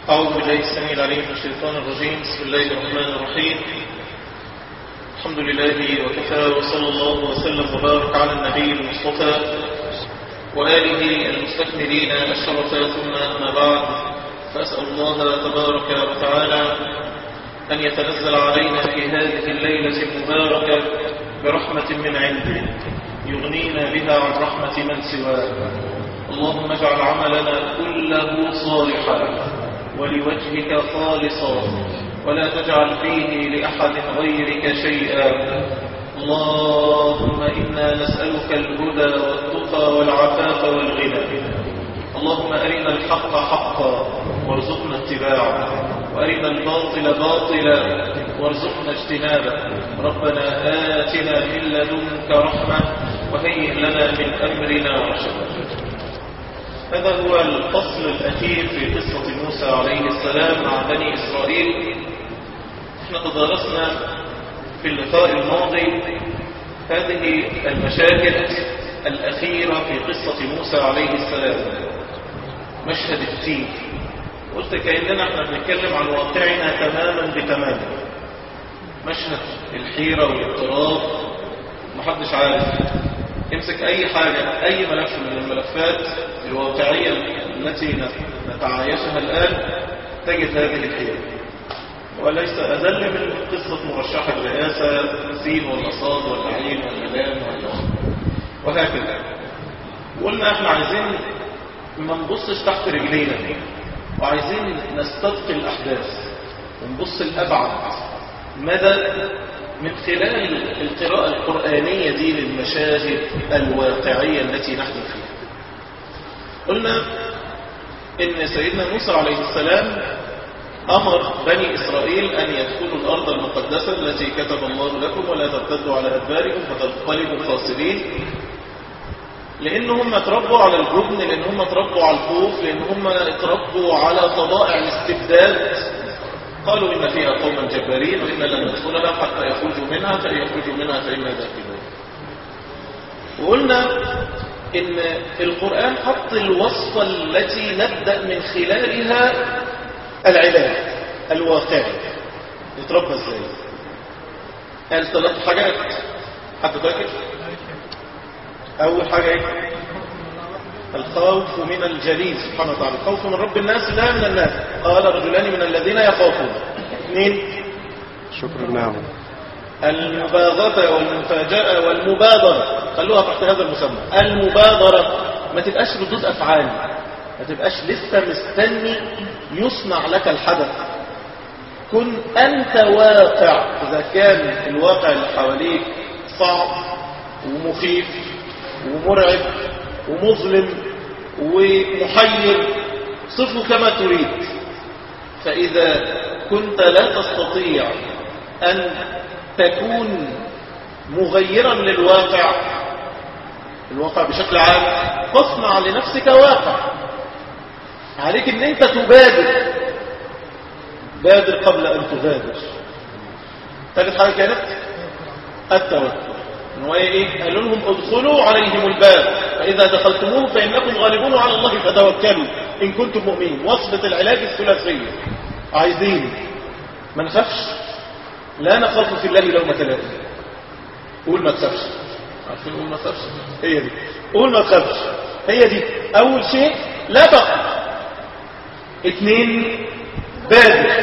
أعوذ بالله السميع العليم من الشيطان الرجيم. بسم الله الرحمن الرحيم. الحمد لله وكفى، وصلى الله وسلم وبارك على النبي المصطفى وآله المستكملين الشرف، ثم أما بعد، فأسأل الله تبارك وتعالى أن يتنزل علينا في هذه الليلة المباركة برحمة من عنده يغنينا بها عن رحمة من سواه. اللهم اجعل عملنا كله صالحا ولوجهك خالصا، ولا تجعل فيه لأحد غيرك شيئا. اللهم إنا نسألك الهدى والتقى والعفاف والغنى. اللهم أرنا الحق حقا وارزقنا اتباعه، وأرنا الباطل باطلا وارزقنا اجتنابه. ربنا آتنا من لدنك رحمة وهيئ لنا من أمرنا رشدا. هذا هو الفصل الأخير في قصة موسى عليه السلام مع بني إسرائيل. احنا تدارسنا في اللقاء الماضي هذه المشاهد الأخيرة في قصة موسى عليه السلام. مشهد التيه، قلت كأننا احنا بنتكلم عن واقعنا تماما بتمام. مشهد الحيرة والاضطراب، محدش عارف. امسك اي حاجة، اي ملف من الملفات الواقعية التي نتعايشها الآن، تجد هذه الحيرة. وليس أذل من قصة مرشح الرئاسة، سين ولا صاد ولا عين ولا لام وهكذا. قلنا احنا عايزين ما نبصش تحت رجلينا، وعايزين نستبقي الأحداث ونبص الأبعد مدى من خلال القراءة القرآنية دي للمشاهد الواقعية التي نحن فيها. قلنا إن سيدنا موسى عليه السلام أمر بني إسرائيل أن يدخلوا الأرض المقدسة التي كتب الله لكم ولا ترتدوا على أدباركم فتنقلبوا خاسرين، لأنهم اتربوا على الجبن، لأنهم اتربوا على الخوف، لأنهم اتربوا على طبائع الاستبداد. قالوا إن فيها قوما جبارين وإن لن ندخلها حتى يخرجوا منها، فإن يخرجوا منها فإنا داخلون. وقلنا إن القرآن حط الوصفة التي نبدأ من خلالها العلاج الواقعي. يتربى ازاي؟ قال 3 حاجات. حد فاكر؟ أول حاجة ايه؟ الخوف من الجليل سبحانه وتعالى. الخوف من رب الناس لا من الناس. قال رجلان من الذين يخافون. 2 شكر النعم. المباغتة والمفاجأة والمبادرة، خلوها تحت هذا المسمى. المبادرة، ما تبقاش ردود أفعال، ما تبقاش لسه مستني يصنع لك الحدث. كن أنت واقع. إذا كان الواقع اللي حواليك صعب ومخيف ومرعب ومظلم ومحير، صفه كما تريد. فإذا كنت لا تستطيع أن تكون مغيرا للواقع، الواقع بشكل عام، فاصنع لنفسك واقع. عليك ان انت تبادر، بادر قبل ان تغادر. ثالث حاجة كانت التوكل. هو ايه؟ قالوا لهم ادخلوا عليهم الباب فاذا دخلتموه فانكم غالبون على الله فتوكلوا ان كنتم مؤمنين. وصفة العلاج الثلاثية. عايزين ما نخافش، لا نخاف في الله لومة لائم. قول ما تخافش. عارفين قول ما تخافش؟ هي دي. قول ما تخافش، هي دي اول شيء. لا تخف. 2 بادر.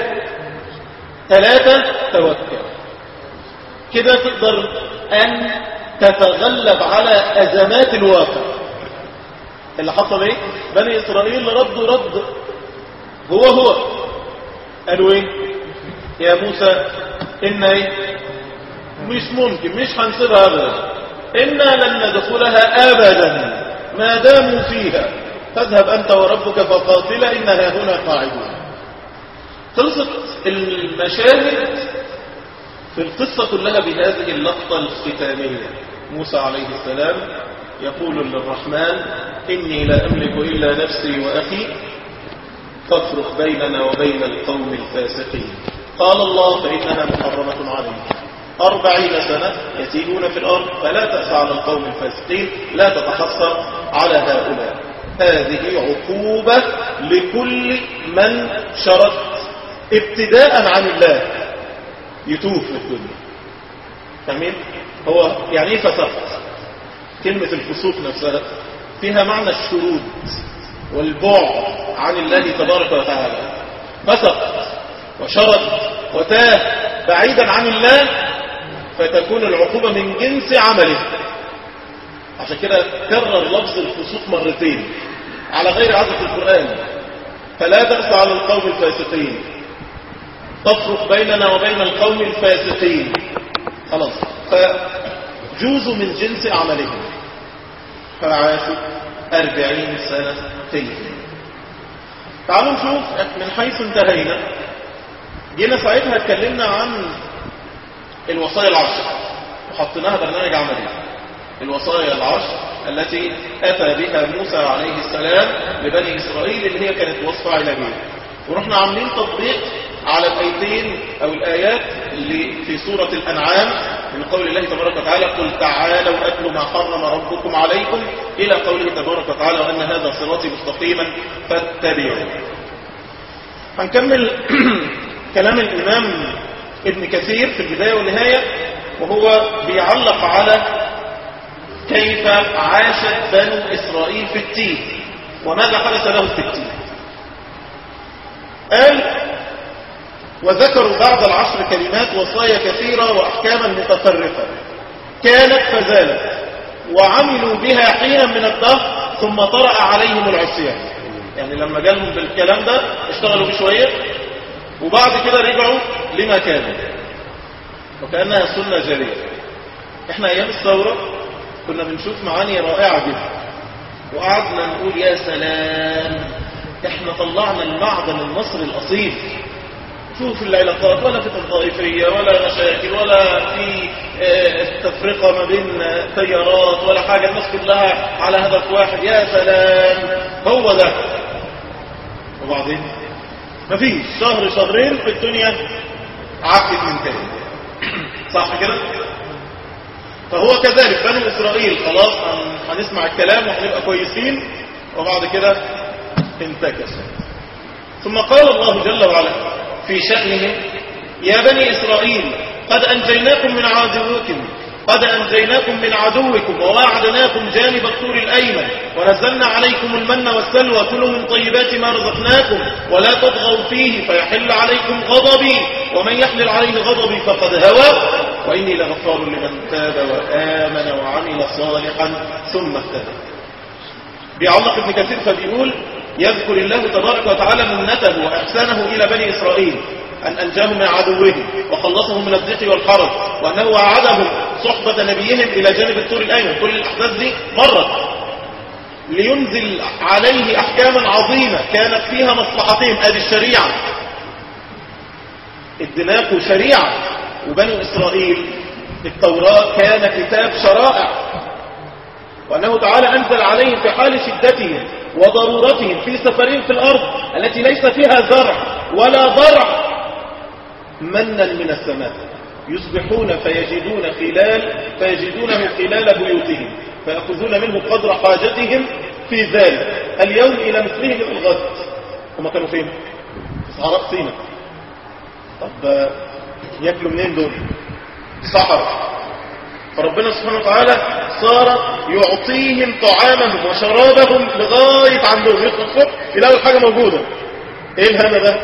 3 توكل. كده تقدر أن تتغلب على أزمات الواقع. اللي حصل ايه؟ بني إسرائيل ردوا رد هو قالوا ايه؟ يا موسى إن ايه؟ مش ممكن، مش هنسيبها أبدا، إنا لن ندخلها أبدا ما داموا فيها، فاذهب أنت وربك فقاتلا إنها هنا قاعدون. خلصت المشاهد في القصة كلها بهذه اللقطة الختامية. موسى عليه السلام يقول للرحمن إني لا أملك إلا نفسي وأخي فافرق بيننا وبين القوم الفاسقين. قال الله فإنها محرمة عليهم 40 سنة يتيهون في الأرض فلا تأس على القوم الفاسقين، لا تتحسر على هؤلاء. هذه عقوبة لكل من شرد ابتداء عن الله يتوب في الدنيا. فاهمين؟ هو يعني ايه فسق؟ كلمة الفسوق نفسها فيها معنى الشرود والبعد عن الله تبارك وتعالى. فسق وشرد وتاه بعيدا عن الله، فتكون العقوبة من جنس عمله. عشان كده كرر لفظ الفسوق مرتين على غير عادة القرآن. فلا تأس على القوم الفاسقين، تفرق بيننا وبين القوم الفاسقين. خلاص، فجوزوا من جنس أعمالهم. فعاشوا 40 سنة تيجي. تعالوا نشوف من حيث انتهينا. جينا ساعتها اتكلمنا عن الوصايا العشر وحطيناها برنامج عملي. الوصايا العشر التي أتى بها موسى عليه السلام لبني إسرائيل، اللي هي كانت وصفة علاجية. ورحنا عاملين تطبيق على الآيتين أو الآيات اللي في سورة الأنعام من قول الله تبارك وتعالى: قل تعالوا أتلوا ما حرم ربكم عليكم، إلى قوله تبارك وتعالى: وأن هذا صراطي مستقيما فاتبعوه. هنكمل كلام الإمام ابن كثير في البداية والنهاية، وهو بيعلق على كيف عاشت بنو إسرائيل في التيه وماذا حدث لهم في التيه. قال: وذكروا بعد العشر كلمات وصايا كثيرة وأحكاما متفرقة كانت فزالت وعملوا بها حينا من الدهر ثم طرأ عليهم العصيان. يعني لما جالهم بالكلام ده اشتغلوا بشوية وبعد كده رجعوا لما كانوا، وكأنها سنة جارية. احنا ايام الثورة كنا بنشوف معاني رائعة جدا، وقعدنا نقول يا سلام، احنا طلعنا المعدن المصري الأصيل. شوف العلاقات، ولا فتن طائفية ولا مشاكل ولا في تفرقة ما بين تيارات ولا حاجة، الناس كلها على هدف واحد. يا سلام، هو ده. وبعدين مفيش شهر شهرين في الدنيا عكت من تاني. صح كده؟ فهو كذلك بنو إسرائيل خلاص هنسمع الكلام وهنبقى كويسين، وبعد كده انتكسوا. ثم قال الله جل وعلا في شأنهم: يا بني إسرائيل قد أنجيناكم من عدوكم وواعدناكم جانب الطور الأيمن ونزلنا عليكم المن والسلوى، كلوا من طيبات ما رزقناكم ولا تطغوا فيه فيحل عليكم غضبي ومن يحلل عليه غضبي فقد هوى وإني لغفار لمن تاب وآمن وعمل صالحا ثم اهتدى. بيعلق ابن كثير فبيقول: يذكر الله تبارك وتعالى منته وإحسانه إلى بني إسرائيل أن أنجاهم من عدوهم وخلصهم من الضيق والحرج، وأنه وعدهم صحبة نبيهم إلى جانب الطور الأيمن. كل الأحداث دي مرت لينزل عليه أحكاما عظيمة كانت فيها مصلحتهم. أدي الشريعة، ادناكوا شريعة. وبني إسرائيل التوراة كان كتاب شرائع، وأنه تعالى أنزل عليهم في حال شدتهم وضرورتهم في سفرهم في الأرض التي ليس فيها زرع ولا ضرع منا من السماء، يصبحون فيجدونه خلال بيوتهم فيأخذون منه قدر حاجتهم في ذلك اليوم إلى مثله من الغد. هم كانوا فين؟ في صحراء سيناء. طب يأكلوا منين دول؟ صحراء. فربنا سبحانه وتعالى صار يعطيهم طعامهم وشرابهم لغاية عندهم، يدخل الصبح يلاقوا الحاجة موجودة. ايه الهنا ده؟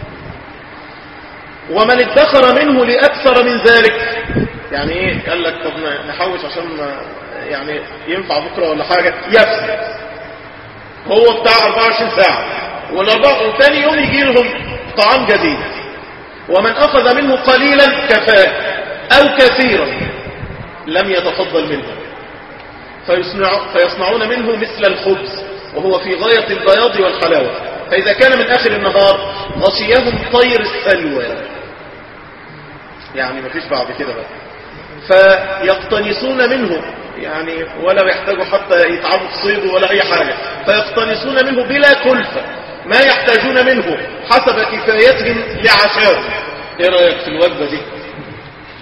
ومن ادخر منه لأكثر من ذلك، يعني ايه؟ قال لك طب نحوش عشان يعني ينفع بكرة ولا حاجة، يفسد. هو بتاع 24 ساعة وثاني يوم يجي لهم طعام جديد. ومن أخذ منه قليلا كفاه أو كثيرا لم يتفضل منه، فيصنعون منه مثل الخبز وهو في غاية البياض والحلاوة، فإذا كان من آخر النهار غشيهم طير السلوى، يعني مفيش بعد كده بقى، فيقتنصون منه، يعني ولا يحتاجوا حتى يتعبوا في صيده ولا أي حاجة، فيقتنصون منه بلا كلفة ما يحتاجون منه حسب كفايتهم لعشاهم. ايه رأيك في الوجبة دي؟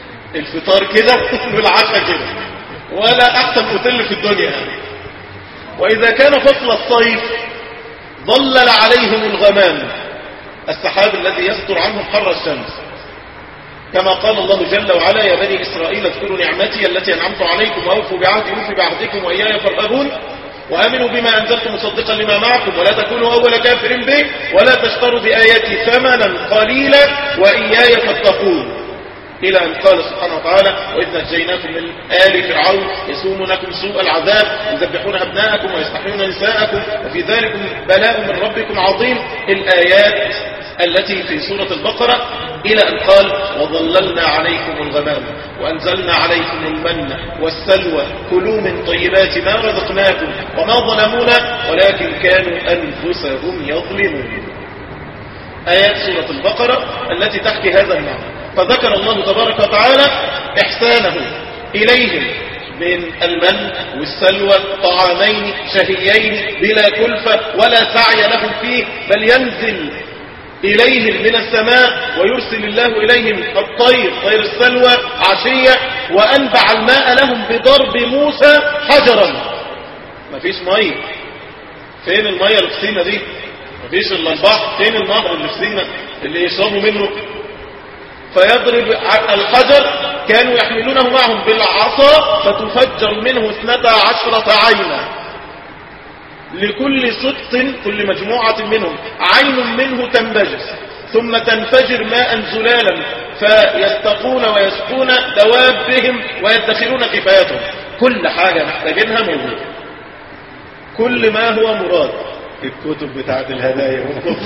الفطار كده والعشاء كده، ولا احسن اوتيل في الدنيا يعني. وإذا كان فصل الصيف ظلل عليهم الغمام، السحاب الذي يستر عنهم حر الشمس، كما قال الله جل وعلا: يا بني إسرائيل اذكروا نعمتي التي أنعمت عليكم وأوفوا بعهدي أوفي بعهدكم وإياي فارهبون وآمنوا بما أنزلت مصدقا لما معكم ولا تكونوا أول كافر به ولا تشتروا بآياتي ثمنا قليلا وإياي فاتقون، إلى أن قال سبحانه وتعالى: وإذ نجيناكم من آل فرعون يسومونكم سوء العذاب يذبحون أبناءكم ويستحيون نساءكم وفي ذلكم بلاء من ربكم عظيم، الآيات التي في سورة البقرة، إلى أن قال: وظللنا عليكم الغمام وأنزلنا عليكم المن والسلوى كلوا من طيبات ما رزقناكم وما ظلمونا ولكن كانوا أنفسهم يظلمون. آيات سورة البقرة التي تحكي هذا المعنى. فذكر الله تبارك وتعالى إحسانه إليهم من المن والسلوى، طعامين شهيين بلا كلفة ولا سعي لهم فيه، بل ينزل إليهم من السماء ويرسل الله إليهم الطير، طير السلوى عشية، وأنبع الماء لهم بضرب موسى حجرا. مفيش مية، فين المية اللي في سينا دي؟ مفيش إلا البحر، فين النهر اللي في سينا اللي يشربوا منه؟ فيضرب الحجر، كانوا يحملونه معهم بالعصا فتفجر منه 12 عينا، لكل سقط كل مجموعة منهم عين منه تنبجس، ثم تنفجر ماء زلالا فيستقون ويسقون دوابهم ويدخرون كفايتهم. كل حاجة محتاجينها موجودة، كل ما هو مراد. الكتب بتاعت الهدايا والكتب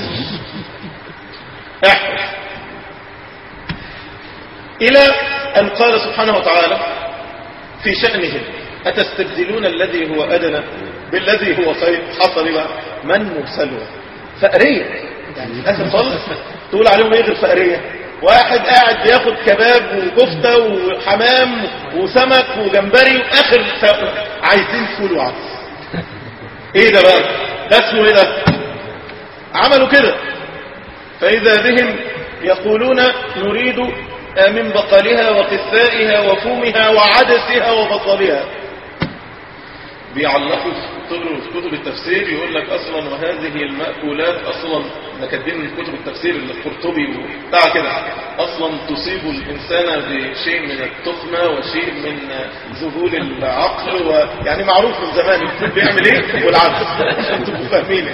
احفظ. إلى أن قال سبحانه وتعالى في شأنهم: أتستبدلون الذي هو أدنى بالذي هو خير. حصل بقى من وسلوى، فقرية يعني آخر خالص تقول عليهم ايه غير فقرية؟ واحد قاعد بياخد كباب وكفتة وحمام وسمك وجمبري، وآخر عايزين فول وعدس. ايه ده بقى؟ ده اسمه ايه ده؟ عملوا كده. فإذا بهم يقولون: نريد من بقلها وقثائها وفومها وعدسها وبصلها. بيعلقوا في كتب التفسير يقول لك اصلا وهذه المأكولات اصلا كاتبين من كتب التفسير القرطبي وبتاع كده اصلا تصيب الانسان بشيء من التخمه وشيء من ذهول العقل، ويعني معروف من زمان الفول بيعمل ايه والعدس عشان تبقوا فاهمين.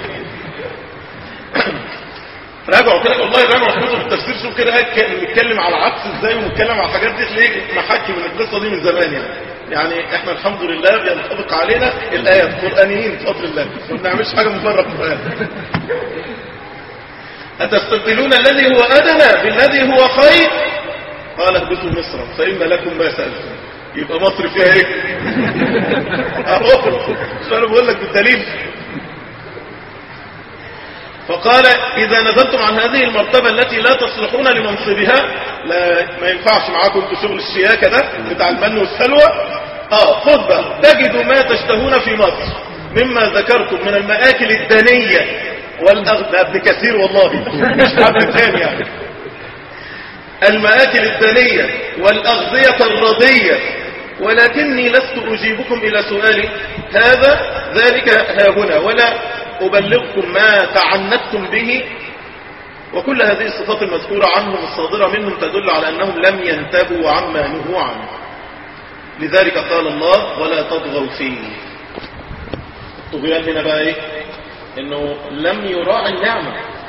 راجعوا كده والله، راجعوا في كتب التفسير، شوف كده نتكلم على العدس ازاي ونتكلم على الحاجات دي، تلاقيك محكي من القصه دي من زمان يعني احنا الحمد لله بينطبق علينا الايات قرانيين بفضل الله، ما بنعملش حاجه من بره القران. أتستبدلون الذي هو أدنى بالذي هو خير؟ قال اهبطوا مصر فإن لكم ما سألتم. يبقى مصر فيها ايه؟ اهو انا بقول لك بالدليل. فقال: إذا نزلتم عن هذه المرتبة التي لا تصلحون لمنصبها، لا ما ينفعش معاكم انتوا شغل الشياكة ده بتاع المن والسلوى، خذ بقى تجدوا ما تشتهون في مصر مما ذكرتم من المآكل الدنية والأغذية. ابن كثير والله مش حد تاني يعني. المآكل الدنية والأغذية الرضية، ولكني لست أجيبكم إلى سؤالي هذا ذلك هاهنا ولا أبلغكم ما تعنتم به. وكل هذه الصفات المذكورة عنهم الصادرة منهم تدل على أنهم لم ينتبهوا عما نهوا عنه. لذلك قال الله: ولا تطغوا فيه. الطغيان هنا بقى ايه؟ انه لم يراعي النعمة،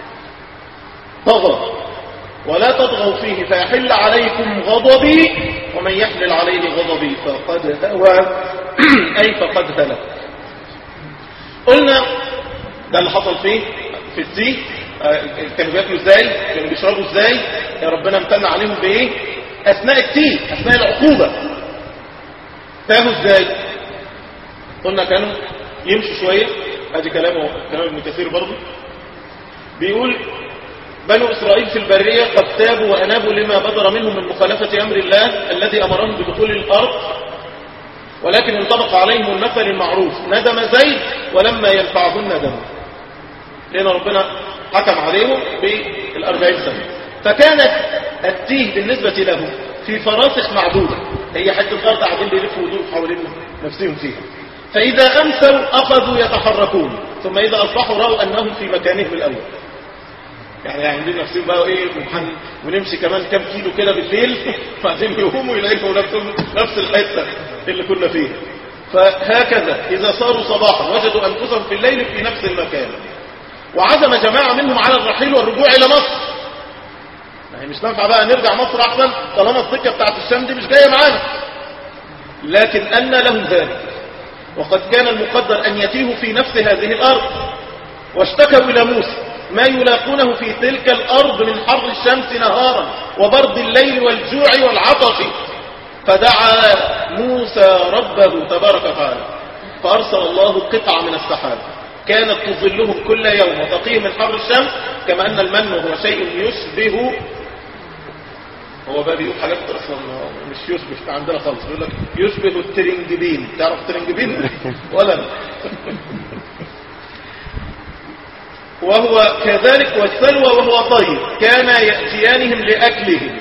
طغى. ولا تطغوا فيه فيحل عليكم غضبي ومن يحلل عليه غضبي فقد هوى أي فقد هلك. قلنا ده اللي حصل فيه في التيه. كانوا بياكلوا ازاي؟ كانوا بيشربوا ازاي؟ يا ربنا امتن عليهم بايه؟ اثناء التيه، اثناء العقوبة. تاهوا ازاي؟ قلنا كانوا يمشوا شوية. ادي كلام ابن كثير برضه بيقول: بنو إسرائيل في البرية قد تابوا وأنابوا لما بدر منهم من مخالفة أمر الله الذي أمرهم بدخول الأرض، ولكن انطبق عليهم المثل المعروف: ندم زيد ولما ينفعه الندم. لأن ربنا حكم عليهم بال40 سنة. فكانت التيه بالنسبة لهم في فراسخ معدودة، هي حتة الأرض قاعدين بيلفوا ودور حوالين نفسهم فيها. فإذا أمسوا أخذوا يتحركون، ثم إذا أصبحوا رأوا أنهم في مكانهم الأول. يعني عندنا نفسهم بقى إيه، ونمشي كمان كام كيلو كده بالليل بعدين يقوموا يلاقوا نفسهم نفس الحتة اللي كنا فيها. فهكذا إذا صاروا صباحا وجدوا أنفسهم في الليل في نفس المكان. وعزم جماعة منهم على الرحيل والرجوع إلى مصر. يعني مش ننفع بقى نرجع مصر أحسن طالما السكة بتاعت الشام دي مش جاية معانا، لكن أن لهم ذلك. وقد كان المقدر أن يتيهوا في نفس هذه الأرض، واشتكوا إلى موسى ما يلاقونه في تلك الأرض من حر الشمس نهارا وبرد الليل والجوع والعطش. فدعا موسى ربه تبارك وتعالى فأرسل الله قطع من السحاب كانت تظلهم كل يوم وتقيهم من حر الشمس، كما أن المن هو شيء يشبه، هو بقى بيقول حاجات اصلا مش يشبه عندنا خالص، بيقول لك يشبه الترنجبين. تعرف الترنجبين ولا وهو كذلك، والسلوى وهو طيب كان يأتيانهم لأكلهم.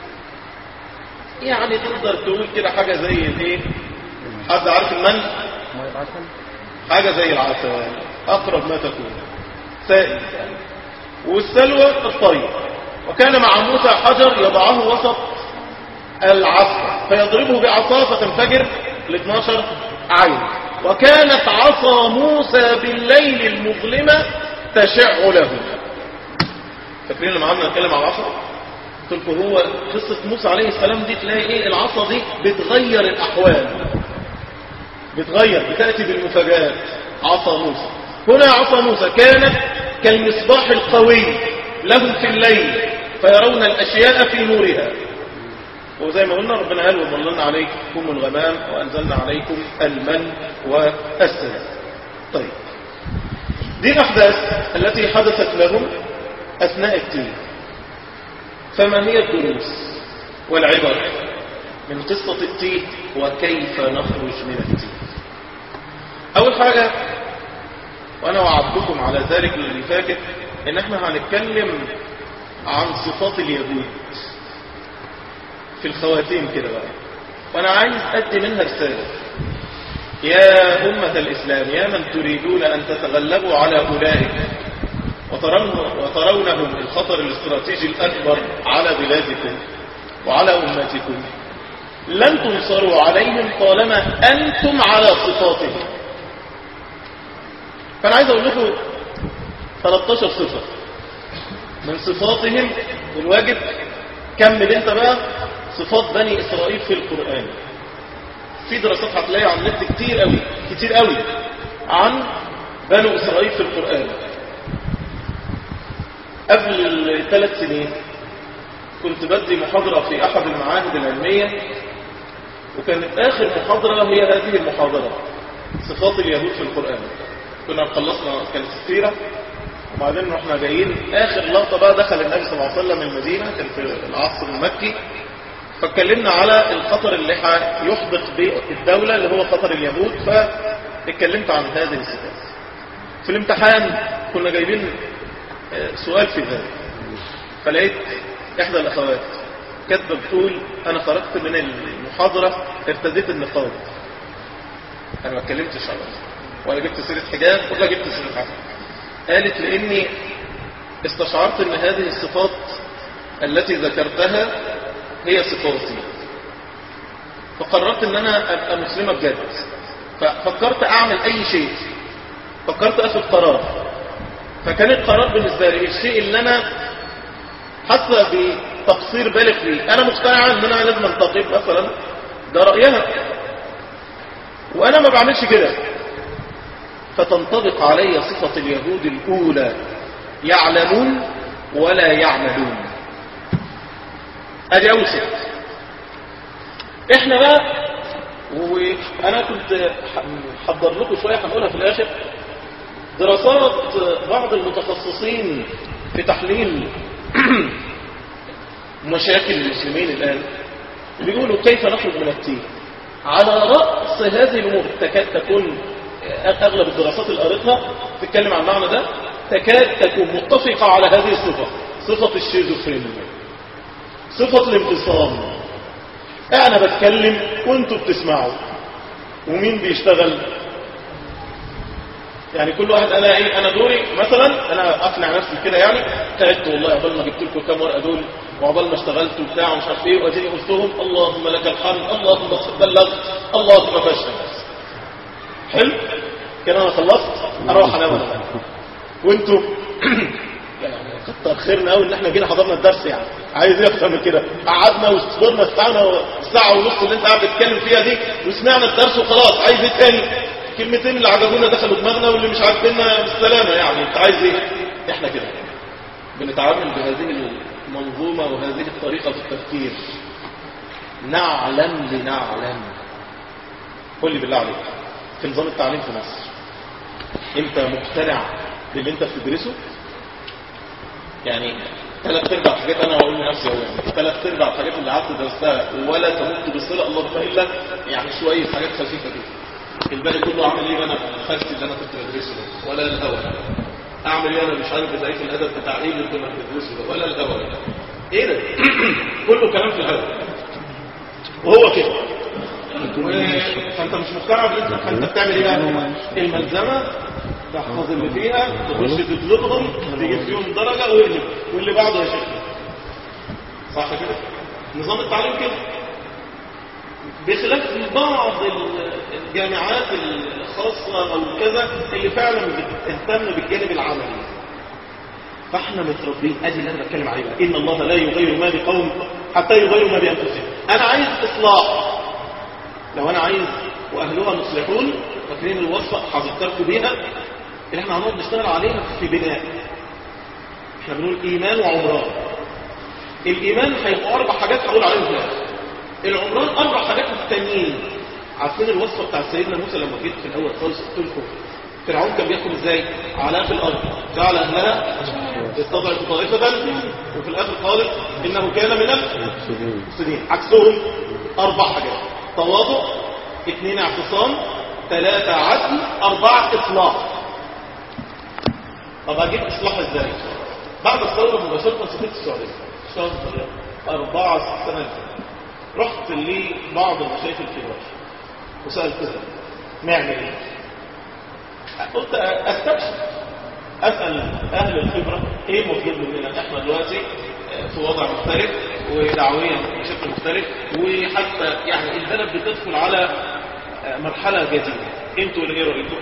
يعني تقدر تقول كده حاجة زي الايه، حد عارف المن؟ حاجة زي العسل، أقرب ما تكون سائل. والسلوى الطيب. وكان مع موسى حجر يضعه وسط العصا فيضربه بعصا فتنفجر ال12 عين. وكانت عصا موسى بالليل المظلمة تشع له. فاكرين لما عمنا نتكلم على العصا قلت لكم هو قصة موسى عليه السلام دي تلاقي ايه، العصا دي بتغير الأحوال، بتأتي بالمفاجآت. عصا موسى هنا، عصا موسى كانت كالمصباح القوي لهم في الليل فيرون الأشياء في نورها. وزي ما قلنا ربنا قال وظللنا عليكم الغمام وأنزلنا عليكم المن والسلوى. طيب دي الأحداث التي حدثت لهم أثناء التيه. فما هي الدروس والعبر من قصة التيه وكيف نخرج من التيه؟ أول حاجة، وأنا وعدتكم على ذلك اللي فاكر، إن احنا هنتكلم عن صفات اليهود في الخواتيم كده بقى. وأنا عايز أدي منها رسالة يا أمة الإسلام، يا من تريدون أن تتغلبوا على أولئك وترونهم الخطر الاستراتيجي الأكبر على بلادكم وعلى أمتكم، لن تنصروا عليهم طالما أنتم على صفاتهم. فأنا عايز أقول لكم 13 صفة من صفاتهم الواجب. كمل انت بقى صفات بني إسرائيل في القرآن. في دراسات هتلاقيها على النت كتير قوي عن بني إسرائيل في القرآن. قبل 3 سنين كنت بدي محاضرة في أحد المعاهد العلمية، وكانت آخر محاضرة هي هذه المحاضرة، صفات اليهود في القرآن. كنا خلصنا كانت السيرة، وبعدين رحنا جايين آخر لقطة بقى دخل النبي صلى الله عليه وسلم المدينة، كان في العصر المكي، فاتكلمنا على الخطر اللي هيحدق بالدولة اللي هو خطر اليهود. فاتكلمت عن هذه الصفات. في الامتحان كنا جايبين سؤال في ذلك، فلقيت إحدى الأخوات كاتبة بتقول أنا خرجت من المحاضرة ارتديت النقاب. أنا ما اتكلمتش على ولا جبت سيرة حجاب ولا جبت سيرة حجاب. قالت لأني استشعرت أن هذه الصفات التي ذكرتها هي صفاتي، فقررت أن أنا أبقى مسلمة بجد. ففكرت أعمل أي شيء، فكرت أخذ قرار. فكان القرار بالنسبة لي الشيء اللي أنا حاسة بتقصير بالغ فيه، أنا مقتنعة أن أنا لازم أنتقب مثلا، ده رأيها، وأنا ما بعملش كده. فتنطبق علي صفة اليهود الأولى، يعلمون ولا يعملون. أدي أول صفة. إحنا بقى، وأنا كنت حضر لكم شوية هنقولها في الآخر، دراسات بعض المتخصصين في تحليل مشاكل المسلمين الآن بيقولوا كيف نخرج من التيه. على رأس هذه الأمور تكاد تكون أغلب الدراسات اللي قريتها تتكلم عن المعنى ده، تكاد تكون متفقة على هذه الصفة، صفة الشيزوفرينيا، صفة الانفصام. أنا بتكلم وانتوا بتسمعوا، ومين بيشتغل؟ يعني كل واحد انا ايه، انا دوري مثلا، انا اقنع نفسي كده يعني، تعبت والله عقبال ما جبت لكم كام ورقه دول، وعقبال ما اشتغلت وبتاع ومش عارف ايه، واديني قلتهم اللهم لك الحمد، اللهم بلغت، اللهم فشل. حلو كده، انا خلصت، اروح انام انا. وانتوا كتر خيرنا قوي ان احنا جينا حضرنا الدرس، يعني عايز ايه اكتر من كده؟ قعدنا وصبرنا الساعه ونص اللي انت قاعد بتتكلم فيها دي، وسمعنا الدرس وخلاص، عايز ايه تاني؟ كلمتين اللي عجبونا دخلوا دماغنا، واللي مش عاجبنا بالسلامه، يعني انت عايز ايه؟ احنا كده بنتعامل بهذه المنظومه وهذه الطريقه في التفكير. نعلم لنعلم. قل لي بالله عليك، في نظام التعليم في مصر انت مقتنع باللي انت بتدرسه؟ يعني 3/4 الحاجات، انا هقول لنفسي اهو، يعني 3/4 الحاجات اللي قعدت درستها ولا تمت بالصله اللهم الا يعني شويه حاجات خفيفه كده، الباقي كله عامل ايه؟ انا خدت اللي انا كنت بدرسه ولا الهوى، اعمل ايه انا مش عارف ازاي في الادب بتاع ايه اللي كنت بدرسه ولا الهوى، ايه ده؟ كله كلام في الهوى وهو كده. فانت مش مقتنع باللي انت بتعمل ايه بقى؟ الملزمه تحفظ اللي فيها، تخش تطلبهم، تجيب فيهم درجه واقلب، واللي بعده يا شيخ. صح كده؟ نظام التعليم كده، بخلاف بعض الجامعات الخاصه او كذا اللي فعلا بتهتم بالجانب العملي. فاحنا متربيين، ادي اللي انا بتكلم عليه بقى، ان الله لا يغير ما بقوم حتى يغيروا ما بانفسهم. انا عايز اصلاح، لو انا عايز واهلها مصلحون، فاكرين الوصفه حذكركم بيها اللي احنا هنقعد نشتغل عليها في بناء. احنا بنقول ايمان وعمران. الايمان هيبقى 4 حاجات هقول عليهم دلوقتي، العمران 4 حاجات التانيين. عارفين الوصفه بتاع سيدنا موسى لما جيت في الاول خالص قلت لكم فرعون كان بيحكم ازاي؟ على في الارض جعل اهلها يستضعف طائفه، وفي الاخر قال انه كان من المفسدين. عكسهم 4 حاجات: تواضع، 2 اعتصام، 3 عدل، 4 اصلاح. طب اجيب اصلاح ازاي؟ بعد الثوره مباشره سافرت السعوديه شهر 4 سنوات، رحت لبعض المشايخ الكبار وسالتهم نعمل ايه؟ قلت استكشف، اسال اهل الخبره ايه المطلوب مننا. احنا دلوقتي في وضع مختلف ودعويا بشكل مختلف، وحتى يعني البلد بتدخل على مرحله جديده، انتوا اللي ايه رايكم؟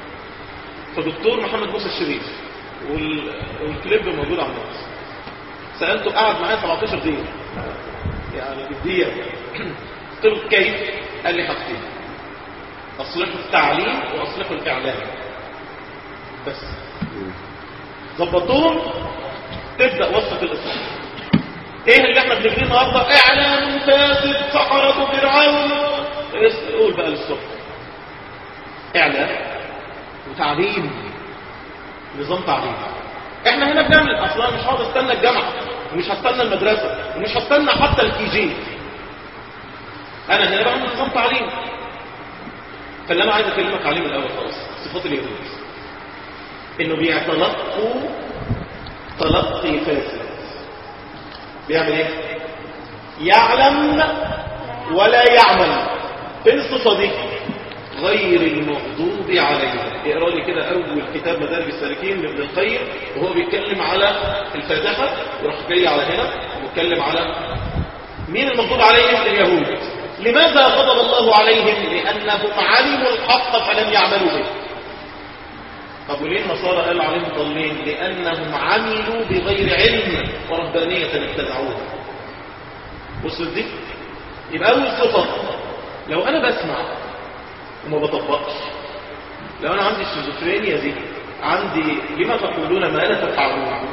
فدكتور محمد موسى الشريف والكليب موجود على النت، سالته، قعد معايا 17 دقيقه يعني بالدقيقه. قلت له كيف؟ قال لي حاجتين: اصلحوا التعليم واصلحوا الاعلام. بس ظبطوهم، تبدا وصفه الاصلاح. ايه اللي احنا بنبنيه النهارده؟ اعلام فاسد، سحرة فرعون. قول بقى للصبح اعلام وتعليم، نظام تعليم. احنا هنا بنعمل، اصلا مش هقعد استنى الجامعه، ومش هستنى المدرسه، ومش هستنى حتى الكي جي. انا هنا بعمل نظام تعليم. فاللي انا عايز اكلمك عليه من الاول خالص صفات اليهود، انه بيتلقوا تلقي فاسد. بيعمل ايه؟ يعلم ولا يعمل. فين الصفه دي؟ غير المغضوب عليهم. اقرا لي كده اول كتاب مدارج السالكين لابن القيم وهو بيتكلم على الفاتحه، وراح جاي على هنا وبيتكلم على مين المغضوب عليهم؟ اليهود. لماذا غضب الله عليهم؟ لانهم علموا الحق فلم يعملوا به. طب وليه النصارى قال عليهم ضالين؟ لانهم عملوا بغير علم وربانيه ابتدعوها. وصلت دي؟ يبقى اول صفه، لو انا بسمع وما بطبقش، لو انا عندي الشيزوفرينيا دي، عندي لما تقولون ما لا تفعلون،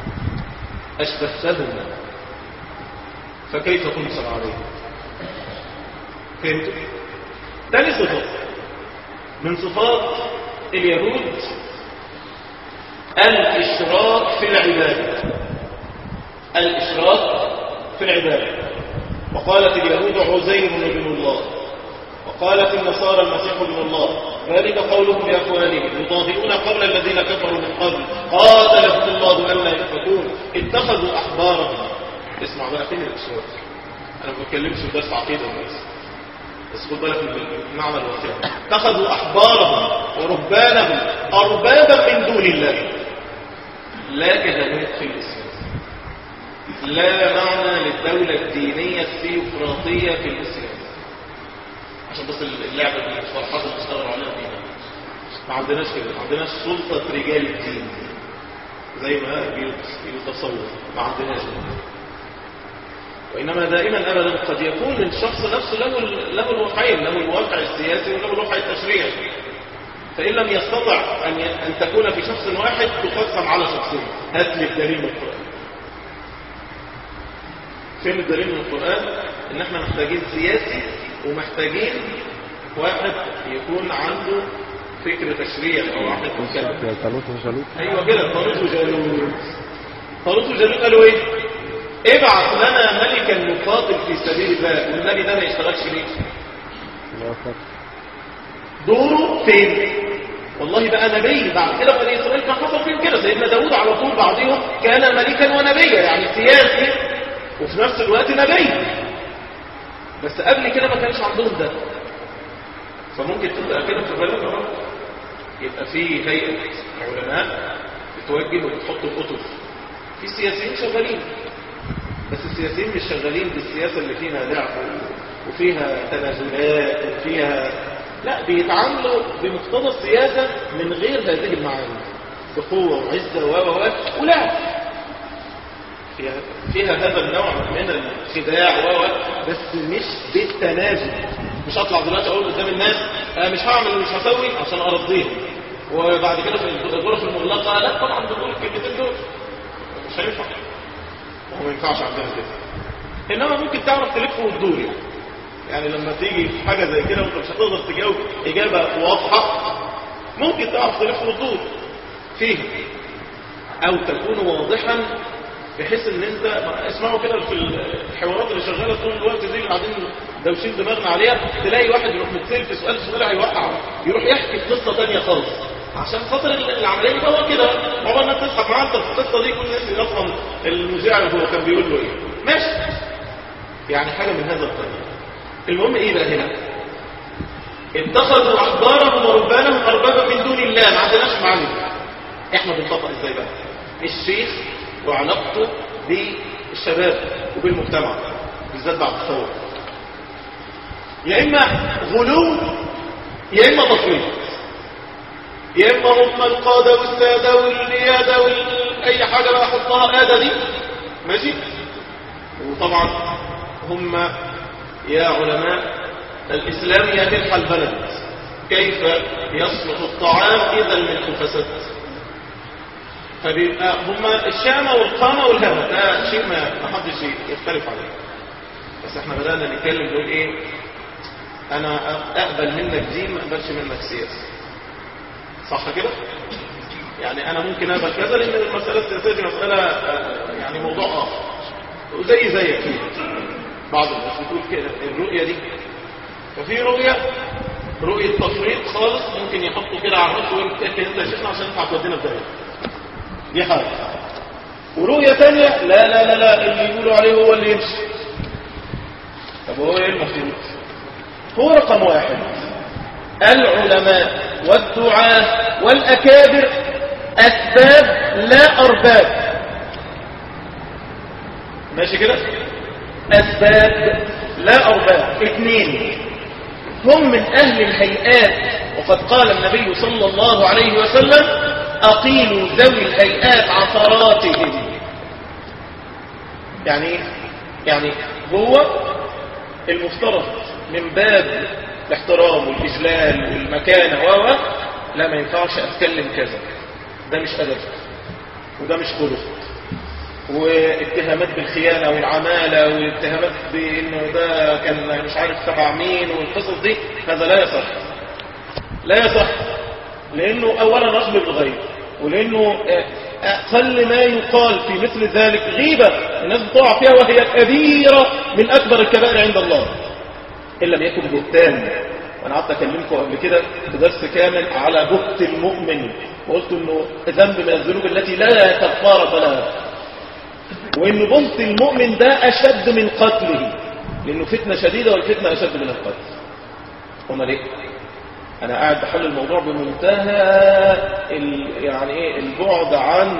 اشبهتهم فكيف تنصر عليهم؟ فهمتوا؟ ثاني صفة من صفات اليهود الاشراك في العبادة. الاشراك في العبادة. وقالت اليهود عزير ابن الله، وقالت النصارى المسيح ابن الله، ذلك قولهم بأفواههم يضاهئون قول الذين كفروا من قبل قاتلهم الله ألا يؤفكون اتخذوا أحبارهم. اسمع بقى، فين الاشراك؟ انا ما بتكلمش في درس عقيدة بس، بس خد بالك من المعنى الواقعي. اتخذوا احبارهم ورهبانهم اربابا من دون الله لا كهنوت في الاسلام. لا معنى للدولة الدينية الثيوقراطية في الاسلام. عشان بس اللعبة دي مصطلحات المستغرب عليها دي ما عندناش كده، ما عندناش سلطة رجال الدين زي ما بيتصور، ما عندناش كده. وإنما دائما أبدا قد يكون الشخص نفسه له الواقعين، له الواقع السياسي وله الواقع التشريعي. فإن لم يستطع أن تكون في شخص واحد تقسم على شخصين. هات لي الدليل من القرآن. فين الدليل من القرآن؟ إن احنا محتاجين سياسي ومحتاجين واحد يكون عنده فكر تشريعي أو واحد مكلف. طالوت وجالوت. أيوة كده، طالوت وجالوت. طالوت وجالوت قالوا إيه؟ ابعث لنا ملكا نقاتل في سبيل الله. والنبي ده ما يشتغلش ليه؟ دوره فين؟ والله بقى نبي. بعد كده بني اسرائيل كان حصل فيهم كده. سيدنا داود على طول بعضهم كان ملكا ونبيا، يعني سياسي وفي نفس الوقت نبي. بس قبل كده ما كانش عندهم ده. فممكن تبقى كده في بالك يبقى في هيئه علماء بتوجه وبتحط الكتب. في سياسيين شغالين، بس السياسيين مش شغالين بالسياسة اللي فيها لعب وفيها تنازلات وفيها، لا، بيتعاملوا بمقتضى السياسة من غير هذه المعاني، بقوة وعزة ولعب. فيها هذا النوع من الخداع بس مش بالتنازل. مش هطلع دلوقتي اقول قدام الناس مش هعمل ومش هسوي عشان ارضيهم، وبعد كده في الغرف المغلقة لا طبعا بقول الكلمتين دول مش هينفع. وما ينفعش عندنا كده. انما ممكن تعرف تلف وتدور يعني لما تيجي في حاجه زي كده وانت مش هتقدر تجاوب اجابه واضحه، ممكن تعرف تلف وتدور فيه او تكون واضحا بحيث ان انت اسمعوا كده في الحوارات اللي شغاله طول الوقت دي اللي قاعدين دوشين دماغنا عليها، تلاقي واحد يروح متسال في سؤال هيوقع، يروح يحكي في قصه ثانيه خالص عشان خاطر العمليه دي. هو كده عقبال ما تسحب معاه انت في القصه دي كل الناس اصلا المذيع اللي هو كان بيقول له ايه ماشي، يعني حاجه من هذا القبيل. المهم ايه بقى هنا؟ اتخذوا احبارهم ورهبانهم اربابا من دون الله. ما عندناش معاني. احنا بنطبق ازاي بقى؟ الشيخ وعلاقته بالشباب وبالمجتمع بالذات بعد الثوره، يا اما غلو يا اما تفريط، يا اما هم القاده والساده والرياده اي حاجه بقى احطها قاده دي ماشي. وطبعا هم يا علماء الاسلام يا ملح البلد كيف يصلح الطعام اذا الملح فسد. فبيبقى هم الشامه والقامه والهوى، ده شيء ما حدش يختلف عليه. بس احنا بدانا نتكلم نقول ايه؟ انا اقبل منك دين ما اقبلش منك سياسه، صح كده؟ يعني انا ممكن اقبل كذا لان المساله السياسيه دي مساله يعني موضوع اخر وزي زيك كده. بعض الناس بتقول كده الرؤيه دي، ففي رؤيه تفريط خالص ممكن يحطوا كده على الرأس وانت انت يا شيخنا عشان انت هتودينا في دي حاجه. ورؤيه ثانيه لا لا لا لا اللي يقولوا عليه هو اللي يمشي. طب هو ايه المفروض؟ هو رقم واحد العلماء والدعاة والأكابر أسباب لا أرباب. ماشي كده؟ أسباب لا أرباب. اثنين هم من أهل الهيئات، وقد قال النبي صلى الله عليه وسلم أقيلوا ذوي الهيئات عثراتهم. يعني هو المفترض من باب الاحترام والإجلال والمكانة لا ما ينفعش أتكلم كذا، ده مش أدب وده مش خلق. واتهامات بالخيانة والعمالة واتهامات بأنه ده كان مش عارف تبع مين والقصص دي، هذا لا يصح. لا يصح لأنه أولا نظلم الغيب، ولأنه أقل ما يقال في مثل ذلك غيبة الناس بتقع فيها وهي كبيرة من أكبر الكبائر عند الله إن لم يكن بهتان. وأنا قعدت أكلمكم قبل كده في درس كامل على بهت المؤمن، وقلت إنه ذنب من الذنوب التي لا كفارة لها، وإن بهت المؤمن ده أشد من قتله، لأنه فتنة شديدة والفتنة أشد من القتل. هما ليه؟ أنا قاعد بحل الموضوع بمنتهى يعني إيه البعد عن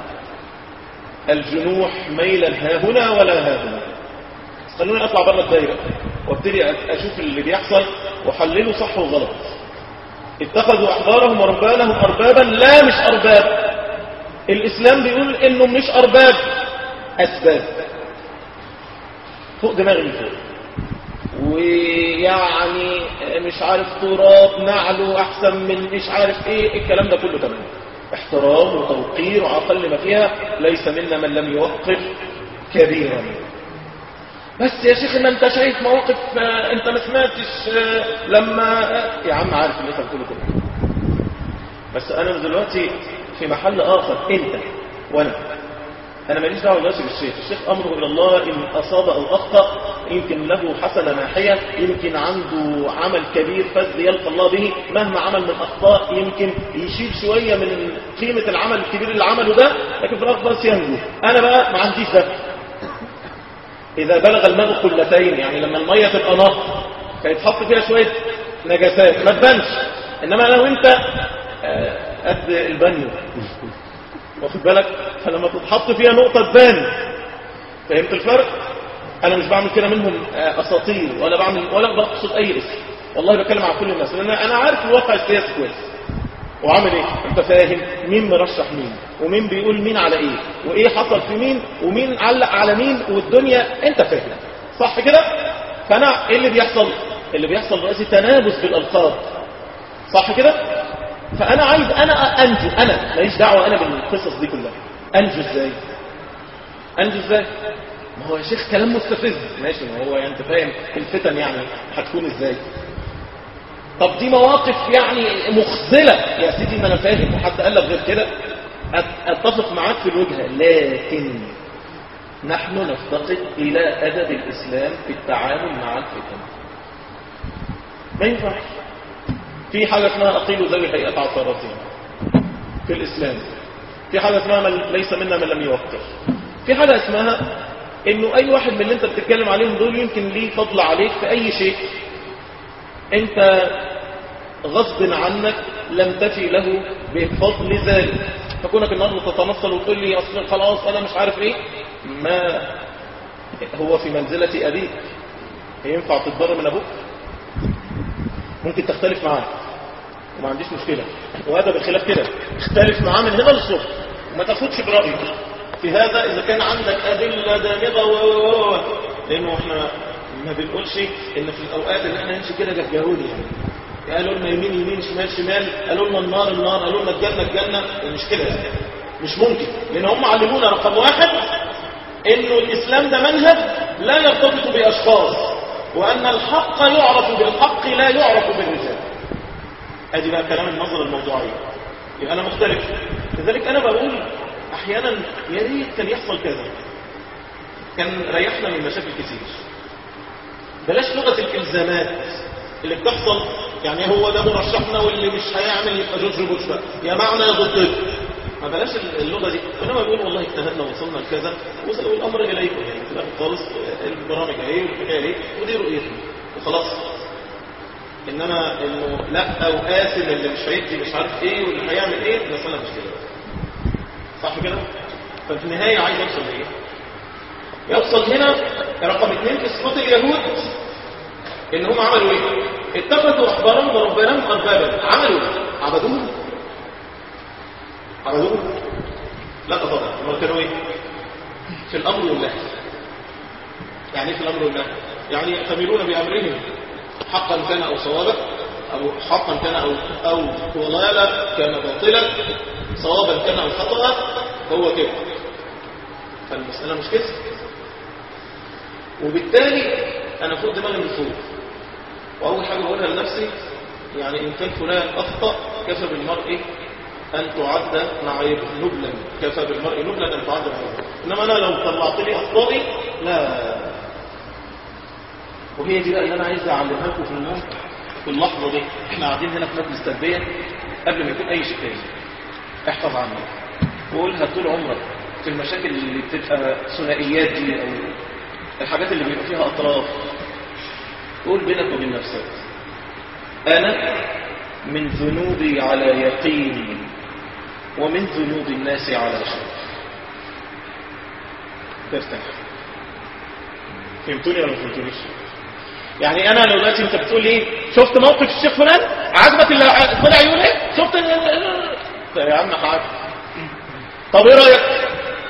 الجنوح ميلا ها هنا ولا ها هنا. خلوني أطلع بره الدايرة وابتدي أشوف اللي بيحصل وحلله صح وغلط. اتخذوا أحبارهم ورهبانهم أربابا. لا، مش أرباب. الإسلام بيقول إنه مش أرباب، أسباب فوق دماغي من فوق. ويعني مش عارف تراب نعله أحسن من مش عارف إيه، الكلام ده كله تمام. احترام وتوقير وأقل ما فيها ليس منا من لم يوقر كبيرا. بس يا شيخ، ما انت شايف مواقف، انت ما سمعتش لما يا عم عارف اللي انت بتقوله كله. بس انا دلوقتي في محل اخر، انت وانا. انا ماليش دعوه دلوقتي بالشيخ. الشيخ امره الى الله، ان اصاب او اخطا يمكن له حسنه ناحيه، يمكن عنده عمل كبير فذ يلقى الله به. مهما عمل من اخطاء يمكن يشيل شويه من قيمه العمل الكبير اللي عمله ده، لكن في الاخر بس ينجو. انا بقى ما عنديش ده. إذا بلغ الماء قلتين، يعني لما المية تبقى نهر فيتحط فيها شوية نجاسات ما تبانش، إنما أنا وإنت قد البانيو، واخد بالك؟ فلما تتحط فيها نقطة تبان. فهمت الفرق؟ أنا مش بعمل كده منهم أساطير، ولا بقصد أي اسم. والله بتكلم على كل الناس، لأن أنا عارف الواقع السياسي كويس. وعامل ايه؟ انت فاهم مين مرشح مين، ومين بيقول مين على ايه، وايه حصل في مين، ومين علق على مين، والدنيا انت فاهم صح كده. فانا ايه اللي بيحصل؟ اللي بيحصل رئيسي تنابس بالالقاب، صح كده. فانا عايز انا انجو، انا ماليش دعوه انا بالقصص دي كلها. انجو ازاي؟ انجو ازاي؟ ما هو يا شيخ كلام مستفز، ماشي، ما هو يعني انت فاهم الفتن يعني هتكون ازاي. طب دي مواقف يعني مخزلة يا سيدي، ما انا فاهم، وحتى قال لك غير كده اتفق معاك في الوجهة، لكن نحن نفتقد الى ادب الاسلام في التعامل مع الفتن. ما ينفعش في حاجة اسمها اقيلوا ذوي هيئات عصاراتهم في الاسلام، في حاجة اسمها ليس منا من لم يوقر، في حاجة اسمها انه اي واحد من اللي انت بتتكلم عليهم دول يمكن ليه فضل عليك في اي شيء انت غصب عنك لم تفي له بفضل ذلك. فكونك النهارده تتنصل وتقول لي اصل خلاص انا مش عارف ايه، ما هو في منزلة ابيك. ينفع تتضرر من ابوك؟ ممكن تختلف معاه وما عنديش مشكلة، وهذا بخلاف كده اختلف معاه من هنا للصبح وما تاخدش برأيه في هذا اذا كان عندك ادلة دامغة لانه احنا ما بنقولش ان في الاوقات اللي احنا نمشي كده جهجهوني يعني قالوا لنا يمين يمين شمال شمال، قالوا لنا النار النار، قالوا لنا الجنة الجنة. مش كده يعني. مش ممكن، لان هم علمونا رقم واحد انه الاسلام ده منهج لا يرتبط باشخاص، وان الحق يعرف بالحق لا يعرف بالرجال. ادي بقى كلام النظرة الموضوعية. يبقى انا مختلف. لذلك انا بقول احيانا يا ريت كان يحصل كذا، كان ريحنا من مشاكل كتير. بلاش لغة الالزامات اللي بتحصل، يعني هو ده مرشحنا واللي مش هيعمل يبقى جورج بوش بقى، يا معنا يا ضده. ما بلاش اللغة دي. انما بقول والله اجتهدنا ووصلنا لكذا والامر اليكم، يعني في الاخر خالص البرامج اهي والحكايه اهي ودي رؤيتنا وخلاص. انما انه لا وقاسم اللي مش هيدي مش عارف ايه واللي هيعمل ايه، ده صنع مش كده، صح كده. ففي النهايه عايز اوصل لايه؟ يوصل هنا رقم 2 في صفات اليهود، ان هم عملوا ايه؟ اتخذوا احبارهم ورهبانهم اربابا. عملوا ايه؟ عبدوهم؟ لا طبعا. هم كانوا ايه؟ في الامر والنهي. يعني ايه في الامر والنهي؟ يعني يأتمرون بامرهم حقا كان او صوابا، او حقا كان او ضلالا كان باطلا، صوابا كان او خطأ، هو كده. فالمسألة مش كده. وبالتالي انا فوق دماغي من فوق، واول حاجه بقولها لنفسي يعني ان كان فلان اخطا كفى بالمرء ان تعد معايبه نبلا، كفى بالمرء نبلا ان تعد معايبه. انما انا لو طلعت لي اخطائي لا. وهي دي بقى اللي انا عايز اعلمها لكم في الموت في اللحظه دي. احنا قاعدين هنا في مجلس تربيه قبل ما يكون اي شيء تاني. احفظ عنك وقولها طول عمرك في المشاكل اللي بتبقى ثنائيات دي او الحاجات اللي بيبقى فيها اطراف. قول بينك وبين نفسك أنا من ذنوبي على يقين ومن ذنوب الناس على شك. ترتاح. فهمتوني ولا ما فهمتونيش؟ يعني أنا لو دلوقتي أنت بتقول لي شفت موقف الشيخ فلان عجبك اللي طلع يقول إيه؟ شفت يا عم حاج. طب إيه رأيك؟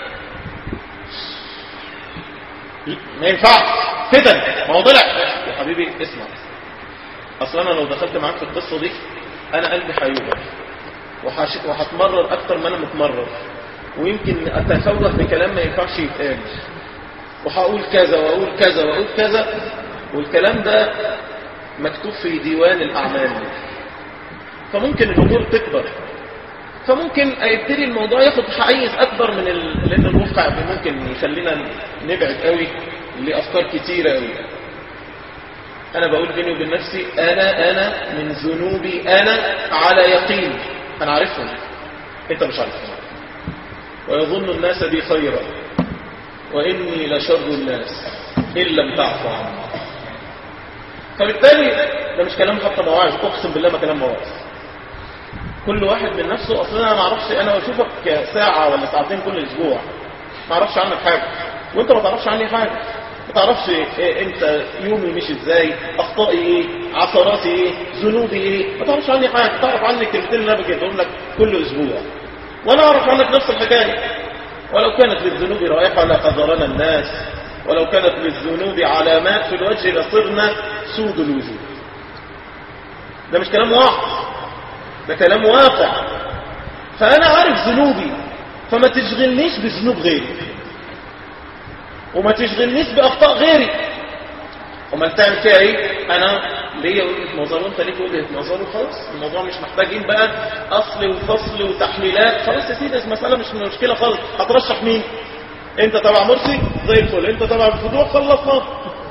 ما ينفعش فتن. ما هو طلع يا حبيبي اسمع. أصلا أنا لو دخلت معاك في القصة دي أنا قلبي هيوجع وهتمرر أكتر ما أنا متمرر، ويمكن أتفوه بكلام ما ينفعش يتقال، وهقول كذا وأقول كذا وأقول كذا، والكلام ده مكتوب في ديوان الأعمال. فممكن الأمور تكبر، فممكن يبتدي الموضوع ياخد حيز أكبر من لأن الواقع ممكن يخلينا نبعد قوي لأفكار كتيرة قوي. أنا بقول بيني وبين نفسي أنا من ذنوبي أنا على يقين. أنا عارفهم، أنت مش عارفهم. ويظن الناس بي خيرا وإني لشر الناس إن لم تعفو عني. فبالتالي ده مش كلام حتى مواعظ، أقسم بالله ما كلام مواعظ. كل واحد من نفسه. أصلا أنا ما أعرفش، أنا بشوفك ساعة ولا ساعتين كل أسبوع، ما أعرفش عنك حاجة، وأنت ما تعرفش عني حاجة. ما تعرفش انت يومي مش ازاي، اخطائي ايه، عثراتي ايه، ذنوبي ايه، ما تعرفش عني حاجه. تعرف عني الكلمتين اللي انا بجيبهم لك كل اسبوع، وانا اعرف عنك نفس الحكايه. ولو كانت للذنوب رائحه لقذرنا الناس، ولو كانت للذنوب علامات في الوجه لصرنا سود الوجوه. ده مش كلام واقع، ده كلام واقع. فانا عارف ذنوبي، فما تشغلنيش بذنوب غيري، وما تشغلنيش بأخطاء غيري. وما تعمل فيها ايه؟ انا ليا وجهة نظر وانت ليك وجهة نظر وخلاص. الموضوع مش محتاجين بقى اصل وفصل وتحليلات. خلاص يا سيدي، المسألة مش مشكلة خالص. هترشح مين؟ انت تبع مرسي زي الفل، انت تبع الفتوح خلصنا.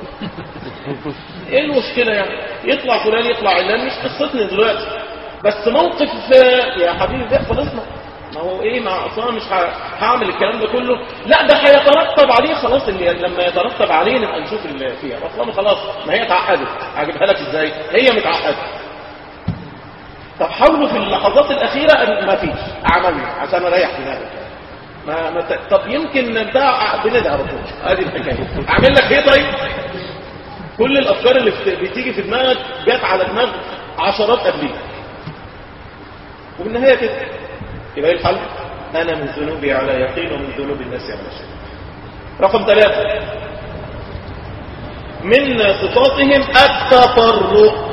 ايه المشكلة يعني؟ يطلع فلان يطلع علان، مش قصتنا دلوقتي. بس موقف يا حبيبي ده خلصنا. ما هو ايه، ما اصلا مش هعمل الكلام ده كله. لا، ده هيترتب عليه خلاص. اللي لما يترتب عليه نبقى نشوف اللي فيها. اصلا خلاص، ما هي اتعقدت. هجيبها لك ازاي؟ هي متعقده. طب حاولوا في اللحظات الاخيره. ما فيش، عملنا عشان اريح دماغي. طب يمكن بتاع بندعي على طول. ادي الحكايه. اعمل لك ايه طيب؟ كل الافكار اللي بتيجي في دماغك جت على دماغ عشرات قبليها، وبالنهايه كده يبقى ايه الحل؟ انا من ذنوبي على يقين ومن ذنوب الناس على شك. رقم 3 من صفاتهم التفرق.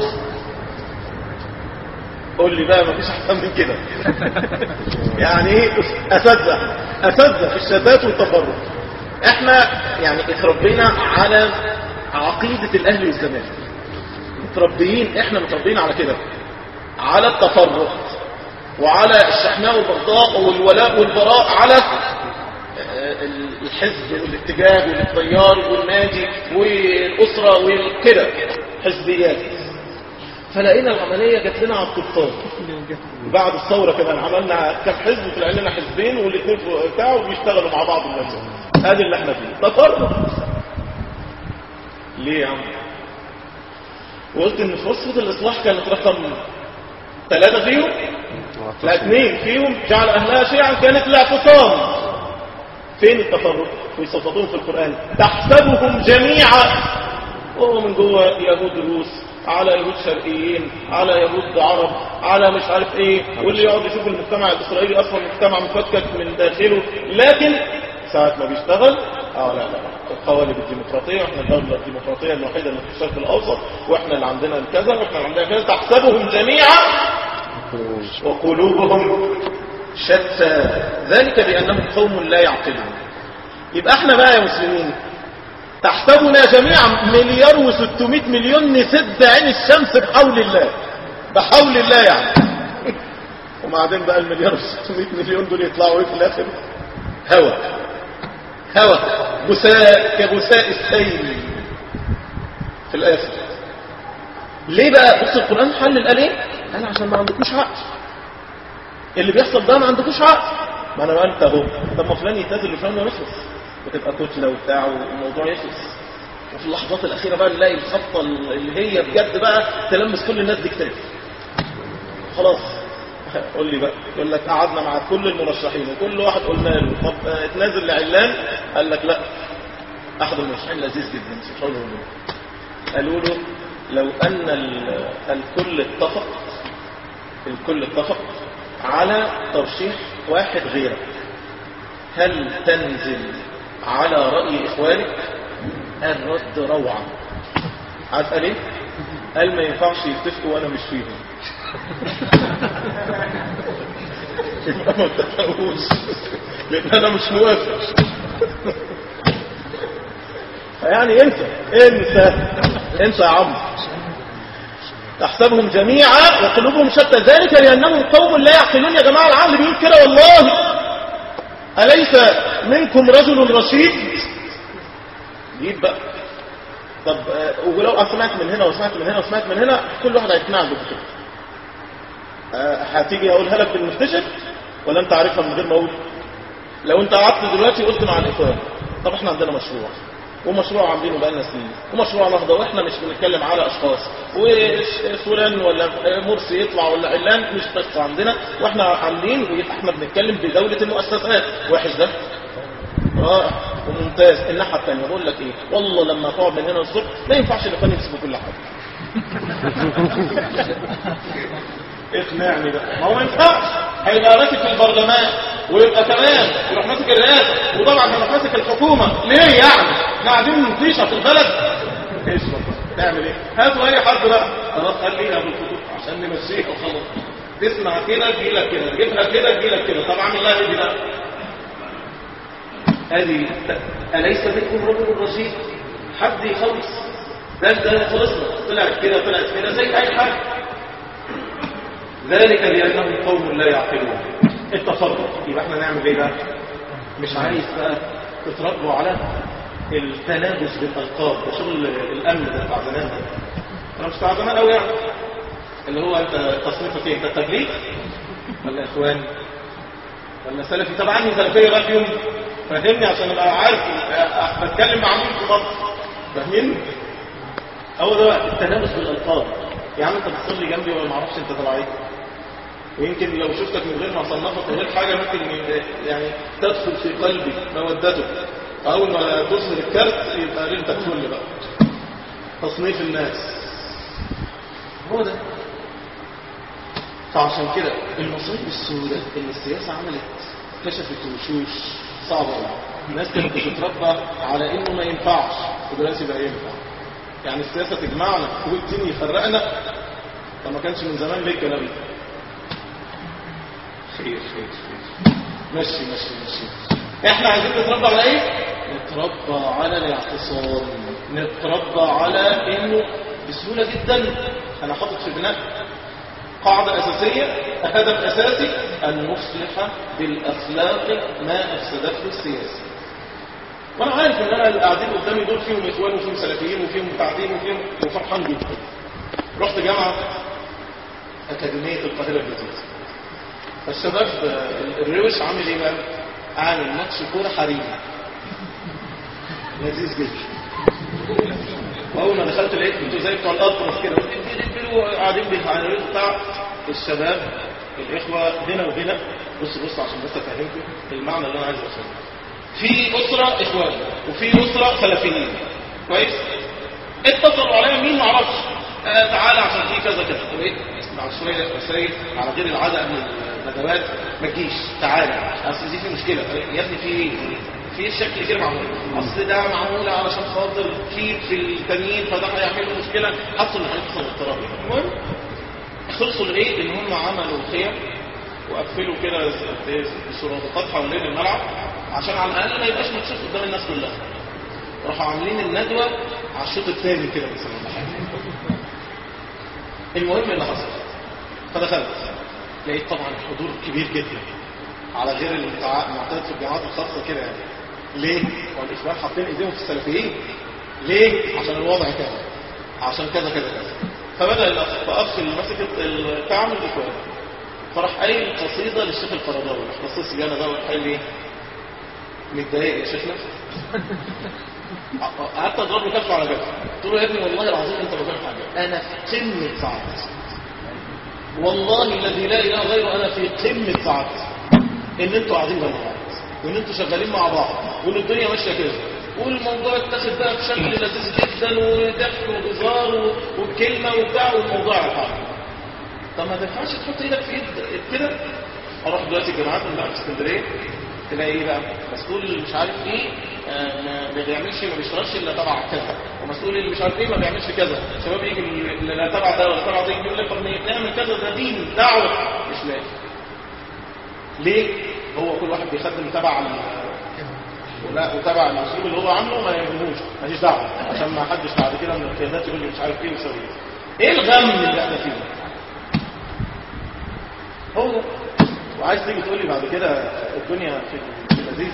قول لي بقى، مفيش احسن من كده. يعني ايه؟ اساتذه في الشتات والتفرق. احنا يعني اتربينا على عقيده الاهلي والزمالك، احنا متربيين على كده، على التفرق وعلى الشحناء والبغضاء والولاء والبراء، على الحزب والاتجاه والتيار والنادي والأسرة والكده، حزبيات. فلقينا العملية جات لنا على الطبطان. بعد الثورة كمان عملنا كم حزب، طلع لنا حزبين والاثنين بتاعه وبيشتغلوا مع بعض الناس. هذا اللي احنا فيه، تفرق. ليه يا عم؟ وقلت ان فرصة الإصلاح كانت رقم 3 فيهم، لا 2 فيهم جعل أهلها شيعا، كانت الاعتصام. فين التفرق؟ ويصفتون في القرآن تحسبهم جميعا وهو من جوه يهود روس، على يهود شرقيين، على يهود عرب، على مش عارف ايه. واللي يقعد يشوف المجتمع الإسرائيلي أصلا مجتمع مفكك من داخله، لكن ساعة ما بيشتغل لا القوالب الديمقراطية، واحنا الدولة الديمقراطية الوحيدة اللي في الشرق الأوسط، واحنا اللي عندنا الكذا، واحنا اللي عندنا كذا. تحسبهم جميعا وقلوبهم شتى ذلك بأنهم قوم لا يعقلون. يبقى احنا بقى يا مسلمين تحسبنا جميعا 1,600,000,000 نسد عين الشمس بحول الله، بحول الله يعني. وبعدين بقى 1,600,000,000 دول يطلعوا ايه في الاخر؟ هوا بساء كبساء السيل في الاخر. ليه بقى؟ بص القرآن حلل قال ايه؟ قال عشان ما عندكوش عقل. اللي بيحصل ده ما عندكوش عقل. ما انا قلت اهو، طب ما فلان يتنازل لفلان ويخلص، وتبقى كتله وبتاع والموضوع يخلص، وفي اللحظات الأخيرة بقى نلاقي الخطة اللي هي بجد بقى تلمس كل الناس دي كتير. خلاص قول لي بقى، يقول لك قعدنا مع كل المرشحين وكل واحد قلنا له طب اتنازل لعلان، قال لك لا. أحد المرشحين لذيذ جدا سبحان الله، قالوا له لو أن الكل اتفق على ترشيح واحد غيرك، هل تنزل على رأي إخوانك؟ الرد روعة. عارف قال ايه؟ قال ما ينفعش يتفقوا وأنا مش فيهم. يبقى ما اتفقوش لأن أنا مش موافق. فيعني انت يا عم، تحسبهم جميعا وقلوبهم شتى، ذلك لأنهم قوم لا يعقلون. يا جماعة العقل بيقول كده والله. أليس منكم رجل رشيد؟ جيب بقى. طب ولو سمعت من هنا وسمعت من هنا وسمعت من هنا، كل واحد هيقنعك بكده. هتيجي اقولها لك بالمكتشف ولا انت عارفها من غير ما اقول؟ لو انت قعدت دلوقتي قلت مع الاخوان طب احنا عندنا مشروع، ومشروع عاملينه بقالنا سنين، ومشروع نهضه، واحنا مش بنتكلم على اشخاص وفلان ولا مرسي يطلع ولا علان، مش قصه عندنا، واحنا عاملين، واحنا بنتكلم بدوله المؤسسات. وحش ده؟ رائع وممتاز. الناحيه الثانيه بقول لك ايه، والله لما تقعد من هنا الصبح ما ينفعش الاخوان يمسكوا كل حاجه. اقنعني بقى. ما هو ما ينفعش، هيبقى ماسك في البرلمان ويبقى كمان يروح ماسك الرئاسه، وطبعا يروح ماسك الحكومه. ليه يعني؟ احنا قاعدين نطيشه في البلد. ايش تعمل ايه؟ هاتوا اي حد بقى خلاص خلينا بالخطوط عشان نمشيها وخلاص. تسمع كده تجي لك كده، تجيبها كده تجي لك كده. طبعا الله يهدي بقى. ادي اليس منكم رجل رشيد؟ حد يخلص ده خلصنا. طلعت كده زي اي حاجه. ذلك لأنهم قوم لا يعقلون. التصرف. يبقى احنا نعمل ايه بقى؟ مش عايز بقى تتربوا على التنافس بالألقاب وشغل الأمن ده بتاع زمان ده. انا مش بتاع زمان قوي يعني، اللي هو انت تصنيفك ايه؟ انت تبليغ ولا اخوان ولا سلفي؟ طبعا اني سلفيه بقى اليوم، فهمني عشان ابقى عارف بتكلم مع مين في مصر. فاهمين؟ هو ده بقى التنافس بالألقاب. يا عم انت بتصلي جنبي ولا ما اعرفش انت تبع ايه، ويمكن لو شفتك من غير ما اصنفك من غير حاجه ممكن يعني تدخل في قلبي مودته، فاول ما تظهر الكارت يبقى انت كل بقى تصنيف الناس. هو ده. فعشان كده المصيبه السوداء ان السياسه عملت كشفت وشوش صعبه قوي. الناس كانت بتتربى على انه ما ينفعش ودلوقتي بقى ينفع. يعني السياسة تجمعنا والدين يفرقنا. طب ما كانش من زمان ليه الكلام ده؟ خير. ماشي. احنا عايزين نتربى على ايه؟ نتربى على الاعتصام، نتربى على انه بسهولة جدا انا حاطط في بناء قاعدة اساسية، هدف اساسي، ان نصلح بالاخلاق ما افسدته السياسة. وانا عارف ان انا اللي قاعدين قدامي دول فيهم اخوان وفيهم سلفيين وفيهم متعدين وفيهم، وفرحان جدا. رحت جامعه اكاديميه القاهره الجديده، فالشباب الروش عامل ايه بقى؟ عامل ماتش كوره حريمي لذيذ جدا. واول ما دخلت لقيت انتوا زي بتوع الاطرف كده قاعدين بالعيال بتاع الشباب الاخوه هنا وهنا. بص عشان بس افهمكم المعنى اللي انا عايز اوصله. في أسرة إخوان وفي أسرة سلفيين، كويس؟ اتصلوا عليا مين معرفش، تعالى عشان في كذا وإيه؟ بعد شوية رسائل على غير العادة من الندوات، ما تجيش، تعالى أصل دي في مشكلة. يا ابني في إيه؟ في شكل كده معمول، أصل ده معمول علشان خاطر في التانيين فده هيعملوا مشكلة. حصل إن هيحصل اضطراب. المهم خلصوا لإيه؟ إن هم عملوا خيم وقفلوا كده السرادقات حوالين الملعب عشان على الأقل ما يبقاش مكشوف قدام الناس كلها. راحوا عاملين الندوة على الشوط الثاني كده مثلا. المهم اللي حصل، فدخلت لقيت طبعا حضور كبير جدا على غير المعتاد في الجامعات الخاصة كده. يعني ليه؟ والإخوان حاطين ايديهم في السلفيين. ليه؟ عشان الوضع كذا، عشان كذا. فبدأ الأخ اللي ماسك التعامل الإخوان فراح قايل قصيدة للشيخ القرضاوي. اختصاصي انا ده قال لي متضايق يا شيخنا؟ قعدت اضرب له كف على كف، قلت له يا ابني والله العظيم انت ما فاهم حاجه، انا في قمه سعادتي، والله الذي لا اله غيره انا في قمه سعادتي ان انتوا قاعدين جنب بعض، وان انتوا شغالين مع بعض، وان الدنيا ماشيه كده، والموضوع اتاخد بقى بشكل لذيذ جدا وضحك وهزار وبكلمه وبتاع، والموضوع يرحم. طب ما تنفعش تحط ايدك في ايد كده؟ اروح دلوقتي الجامعات اللي في اسكندريه تلاقي ايه بقى؟ مسؤول اللي مش عارف ايه ما بيعملش ما بيشتغلش الا تبع كذا، ومسؤول اللي مش عارف ايه ما بيعملش كذا، الشباب يجي اللي لا تبع ده ولا تبع ده يقول لك طب نعمل كذا، ده دين دعوه، مش لاقي. ليه؟ هو كل واحد بيخدم تبع ولا وتبع المسؤول اللي هو عامله ما يهموش، ماليش دعوه، عشان ما حدش بعد كده من القيادات يقول لي مش عارف ايه ويسوي ايه. ايه الغم اللي احنا فيه؟ هو ده. وعايز تيجي تقول لي بعد كده الدنيا في اللذيذ.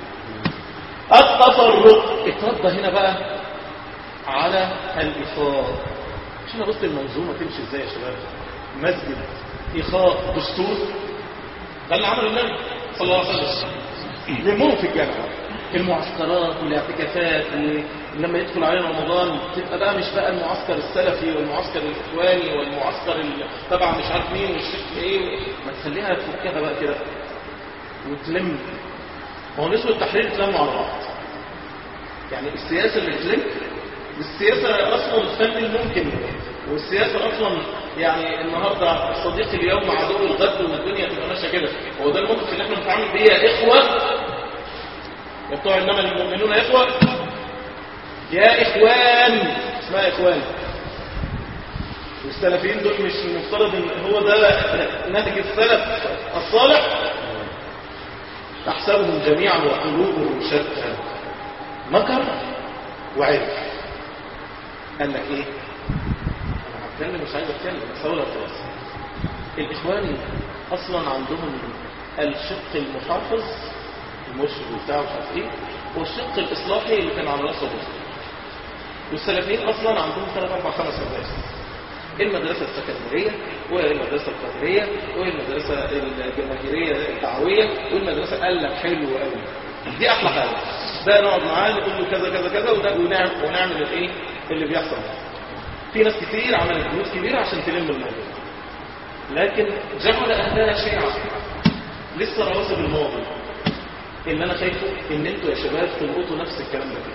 التفرق اتربى هنا بقى على الإخاء. عشان بص المنظومة تمشي ازاي يا شباب؟ مسجد إخاء دستور، ده اللي عمل النبي صلى الله عليه وسلم. يلمهم في الجامعة المعسكرات والاعتكافات، ولما يدخل علينا رمضان تبقى بقى مش بقى المعسكر السلفي والمعسكر الاخواني والمعسكر تبع مش عارف مين والشيخ ايه، ما تخليها تفكها بقى كده وتلم. هو نسبة التحرير تلموا على بعض، يعني السياسة اللي تلم، والسياسة اصلا الفن الممكن، والسياسة اصلا يعني النهاردة الصديق اليوم عدو الغد، والدنيا تبقى ماشية كده. هو ده الموقف اللي احنا بنتعامل بيه يا اخوة بتوع انما المؤمنون اخوة، يا اخوان، اسمها اخوان. والسلفيين دول مش المفترض ان هو ده ناتج السلف الصالح؟ تحسبهم جميعا وقلوبهم شتى، مكر وعرف. قال لك ايه؟ انا هتكلم مش عايز اتكلم بس اقولها خلاص. الاخوان اصلا عندهم الشق المحافظ المرشد وبتاع مش عارف ايه، والشق الاصلاحي اللي كان على راسه الرسل. والسلفيين اصلا عندهم 3 4 5 مدارس: المدرسه السكندريه، والمدرسه القادريه، والمدرسه الجماهيريه الدعويه، والمدرسه قال لك حلو قوي، دي احلى حاجه، ده نقعد معاه نقول له كذا كذا كذا، وده ونعمل الايه اللي بيحصل. في ناس كتير عملت جهود كبيره عشان تلم الموضوع، لكن جعل اهلها شيعا لسه رواسب الماضي. اللي انا خايفه ان انتوا يا شباب تلقطوا نفس الكلام ده،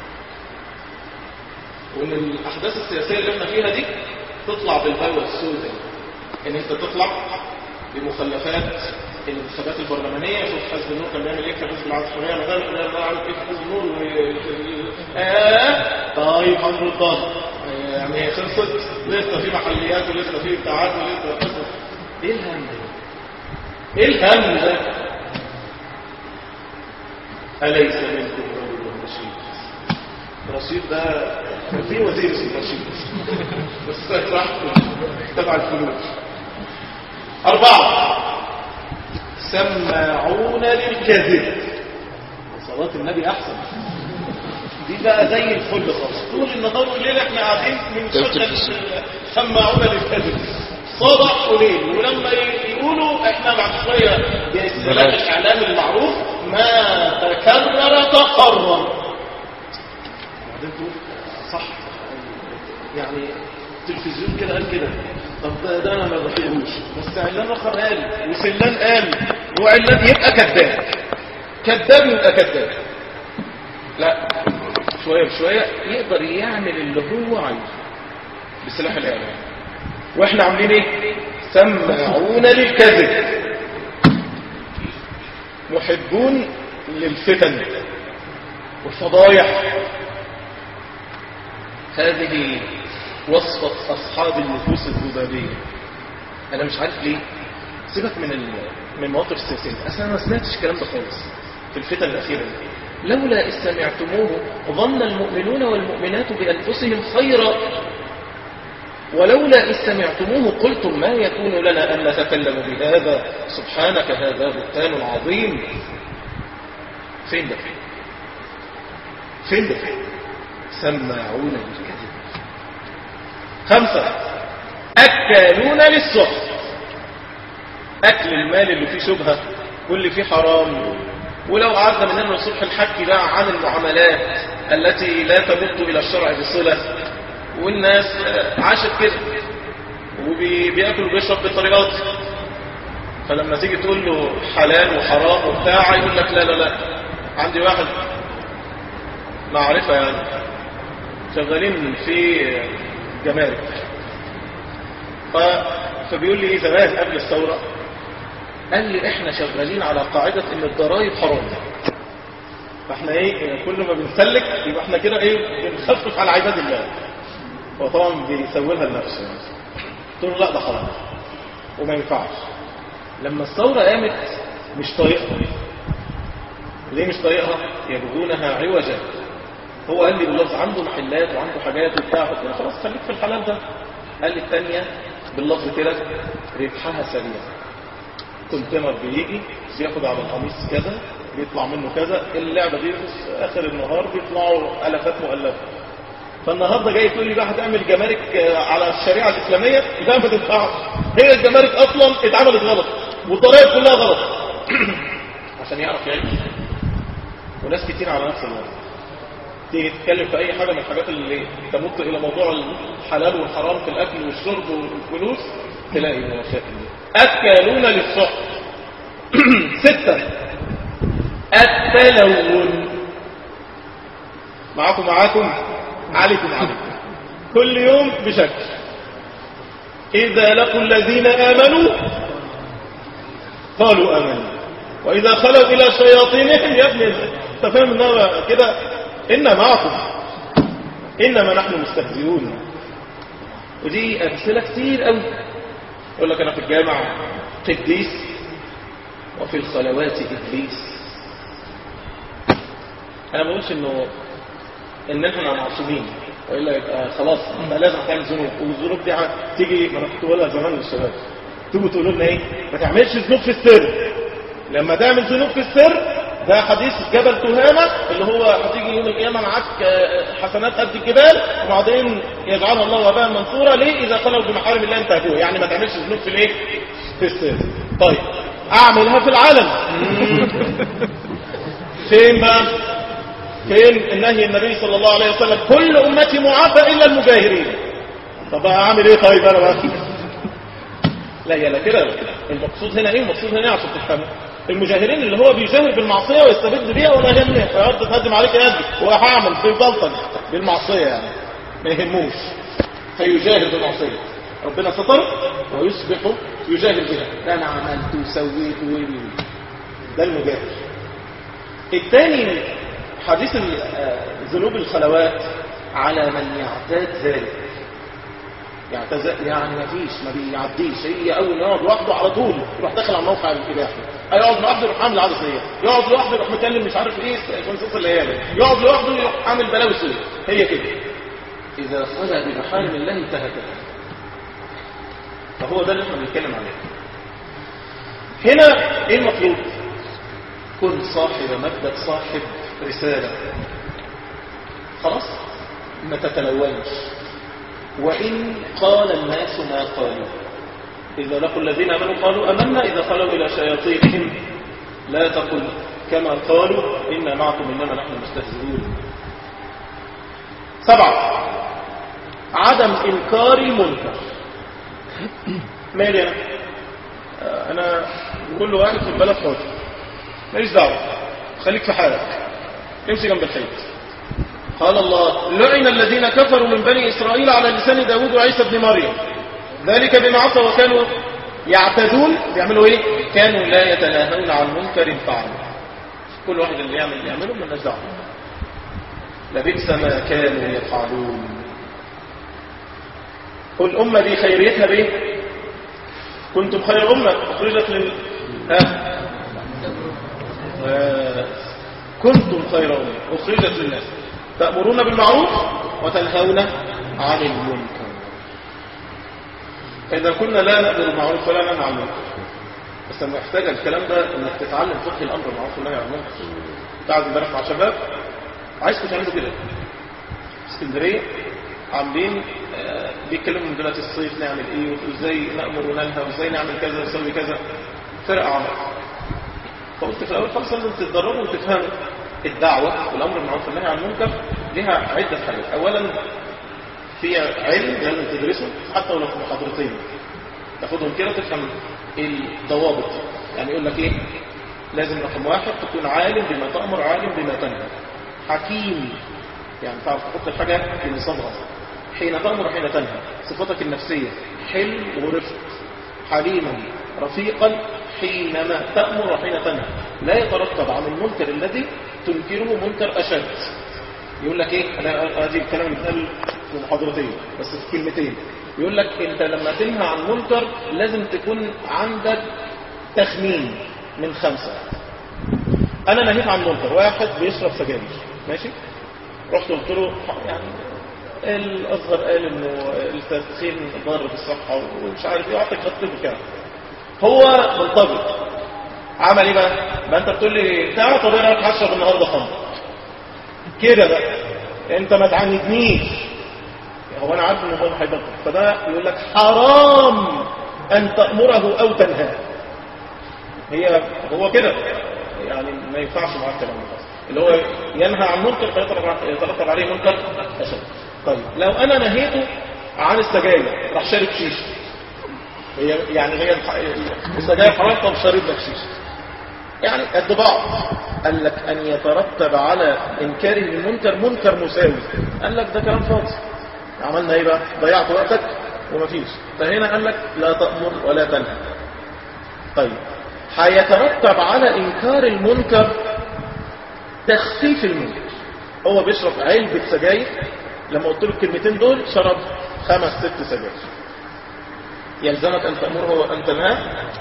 وان الاحداث السياسيه اللي احنا فيها دي تطلع بالبلوى السوداء، ان انت تطلع بمخلفات الانتخابات البرلمانيه. شوف حزب النور كان بيعمل ايه في حزب العسكريه، انا عارف ايه في حزب النور طيب امر الضغط يعني خلصت، لسه في محليات ولسه في بتاعات ولسه ايه الهم ده؟ ايه الهم ده؟ أليس منكم رجل رشيد؟ رشيد ده كان فيه وزير اسمه رشيد بس راحته تبع الفلوس. 4 سماعون للكذب. صلاة النبي أحسن، دي بقى زي الفل خالص، طول النهار والليل احنا قاعدين بنشغل سماعون للكذب صباح وليل. ولما يقولوا احنا بعد شويه باستخدام الاعلام المعروف ما تكرر تقرر، بعدين تقول صح يعني التلفزيون كده قال كده، طب ده انا ما بطيقوش، بس علان اخر قال وسلان قال وعلان، يبقى كذاب. كذاب يبقى كذاب. لا، شويه بشويه يقدر يعمل اللي هو عايزه بسلاح الاعلام. واحنا عاملين ايه؟ سماعون للكذب، محبون للفتن والفضايح. هذه وصفة أصحاب النفوس الذبابية. أنا مش عارف ليه، سيبك من مواقف السياسية، أصلا أنا ما سمعتش الكلام ده خالص في الفتن الأخيرة دي. لولا إذ سمعتموه ظن المؤمنون والمؤمنات بأنفسهم خيرا، ولولا إذ سمعتموه قلتم ما يكون لنا أن نتكلم بهذا سبحانك هذا بهتان عظيم. فين ده؟ فين ده؟ سماعون للكذب. 5 أكالون للسحت. أكل المال اللي فيه شبهة واللي فيه حرام. ولو قعدنا من هنا للصبح نحكي بقى عن المعاملات التي لا تمت إلى الشرع بصلة، والناس عاشت كده وبيأكل وبيشرب بطريقات. فلما تيجي تقول له حلال وحرام وبتاع يقول لك لا لا لا. عندي واحد معرفة يعني شغالين في جمارك، فبيقول لي ايه زمان قبل الثورة، قال لي احنا شغالين على قاعدة ان الضرائب حرام، فاحنا ايه كل ما بنسلك يبقى احنا كده ايه بنخفف على عباد الله. هو طبعا بيسولها لنفسه يعني. قلت له لا ده حرام وما ينفعش. لما الثورة قامت مش طايقها. ليه مش طايقها؟ يبغونها عوجا. هو قال لي باللفظ عنده محلات وعنده حاجات وبتاع، قلت له خلاص خليك في الحلال ده. قال لي الثانية باللفظ كده ربحها سريع، كونتينر بيجي بياخد على القميص كذا بيطلع منه كذا، اللعبة دي في آخر النهار بيطلعوا ألفات مؤلفة. فالنهاردة جاي تقول لي بقى هتعمل جمارك على الشريعة الإسلامية، لا ما تنفعش. هي الجمارك أصلا اتعملت غلط والضرائب كلها غلط عشان يعرف يعيش. وناس كتير على نفس الوضع. تيجي تتكلم في أي حاجة من الحاجات اللي تمت إلى موضوع الحلال والحرام في الأكل والشرب والفلوس تلاقي المشاكل دي. أكلون للصحة. 6 التلون. معاكم عليكم كل يوم بشكل. إذا لقوا الذين آمنوا قالوا آمنوا وإذا خلوا إلى شياطينهم يا ابني تفهم انها كده إن معكم إنما نحن مستهزئون. ودي أمثلة كتير قوي. يقول لك أنا في الجامع قديس وفي الخلوات إبليس. أنا ما بقولش إن إحنا معصومين وإلا يبقى خلاص يبقى لازم تعمل ذنوب، والذنوب دي تيجي. ما أنا كنت بقولها زمان للشباب، تيجوا تقولوا لنا إيه ما تعملش ذنوب في السر. لما تعمل ذنوب في السر ده حديث جبل تهامة اللي هو هتيجي يوم القيامة معاك حسنات قد الجبال وبعدين يجعلها الله وباء منصورا. ليه؟ إذا خلوا بمحارم الله انتهكوها. يعني ما تعملش ذنوب في الايه؟ في السر. طيب أعملها في العلن. فين بقى؟ فين النهي النبي صلى الله عليه وسلم كل أمتي معافى إلا المجاهرين. طب أعمل إيه طيب أنا بقى؟ لا يا لا كده. المقصود هنا إيه؟ المقصود هنا عشان تفهموا المجاهرين اللي هو بيجاهر بالمعصية ويستبد بيها ولا يهمني فيرد تهدم عليك يدي وهعمل في بلطج بالمعصية يعني ما يهموش فيجاهر بالمعصية. ربنا ستر ويصبح يجاهر بها. ده انا عملت وسويت ده المجاهر. الثاني حديث ذنوب الخلوات على من يعتاد ذلك. يعني ما فيش ما بيعديش. هي اول ما يقعد لوحده على طول يروح داخل على موقع الاباحه. يقعد لوحده يروح عامل عاده سيئه، يقعد لوحده يروح مكلم مش عارف ايه كونسوس الليالي، يقعد لوحده يروح عامل بلاوي سيئه. هي كده اذا خلى بمحارم الله انتهكها. فهو ده اللي احنا بنتكلم عليه هنا. ايه المطلوب؟ كن صاحب مبدأ، صاحب رساله. خلاص ما تتلونش. وإن قال الناس ما قالوا. إذا لقوا الذين آمنوا قالوا أمنا إذا خلوا إلى شياطينهم لا تقل كما قالوا إنا معكم إنما نحن مستهزئون. 7 عدم إنكار المنكر. مالي أنا كل واحد في البلد حر ماليش دعوة، خليك في حالك، امشي جنب الحيط. قال الله لعن الذين كفروا من بني إسرائيل على لسان داود وعيسى بن مريم ذلك بما عصوا وكانوا يعتدون. بيعملوا ايه؟ كانوا لا يتناهون عن منكر فعلوا. كل واحد اللي يعمله من نزعه. لبئس ما كانوا يفعلون. والأمة دي خيريتها بايه؟ كنتم خير أمة أخرجت كنتم خير أمة أخرجت للناس تأمرون بالمعروف وتنهون عن المنكر. فإذا كنا لا نأمر بالمعروف ولا ننهى عن المنكر، بس محتاج الكلام ده انك تتعلم فقه الأمر بالمعروف والنهي عن المنكر. قاعد امبارح مع شباب عايزكم تعملوا كده. اسكندرية عاملين بيتكلموا من دلوقتي الصيف نعمل ايه وازاي نأمر وننهى وازاي نعمل كذا ونسوي كذا. فرق عمل. فقلت في الأول خالص لازم تتدربوا وتفهموا الدعوة والأمر بالمعروف والنهي عن المنكر لها عدة حاجات. أولا في علم لازم تدرسه حتى ولو في محاضرتين تاخدهم كده تفهم الضوابط. يعني يقول لك ايه؟ لازم رقم واحد تكون عالم بما تأمر عالم بما تنهى، حكيم، يعني تعرف تحط الحاجة في نصابها حين تأمر وحين تنهى. صفتك النفسية حلم ورفق، حليما رفيقا حينما تأمر وحين تنهى، لا يترتب عن المنكر الذي تنكره منكر أشد. يقول لك ايه؟ انا هذه الكلام اللي اتقال في محاضرتين بس في كلمتين. يقول لك انت لما تنهى عن منكر لازم تكون عندك تخمين من 5. انا نهيت عن منكر، واحد بيشرب سجاير، ماشي، رحت قلت له يعني الأصغر قال انه التدخين ضار بالصحة ومش عارف ايه، وقعدت تكتب كده. هو منطبق عمل ايه بقى؟ ما انت بتقول لي تعال طب ايه رايك هشرب النهارده خمر كده بقى، انت ما تعاندنيش. هو انا عارف ان هو هيبطل، فده يقول لك حرام ان تأمره او تنهاه. هو كده يعني ما ينفعش معاه الكلام ده، اللي هو ينهى عن منكر فيترتب عليه منكر اشد. طيب لو انا نهيته عن السجاير راح شارب شيشه، هي السجاير حرام، طب شارب لك شيشه، يعني قد بعض. قال لك ان يترتب على انكاره المنكر منكر مساوي. قال لك ده كلام فاضي، عملنا ايه بقى؟ ضيعت وقتك ومفيش. فهنا قال لك لا تأمر ولا تنهى. طيب هيترتب على انكار المنكر تخفيف المنكر. هو بيشرب علبة سجاير، لما قلت له الكلمتين دول شرب 5 6 سجاير، يلزمك ان تأمره وان تنهاه؟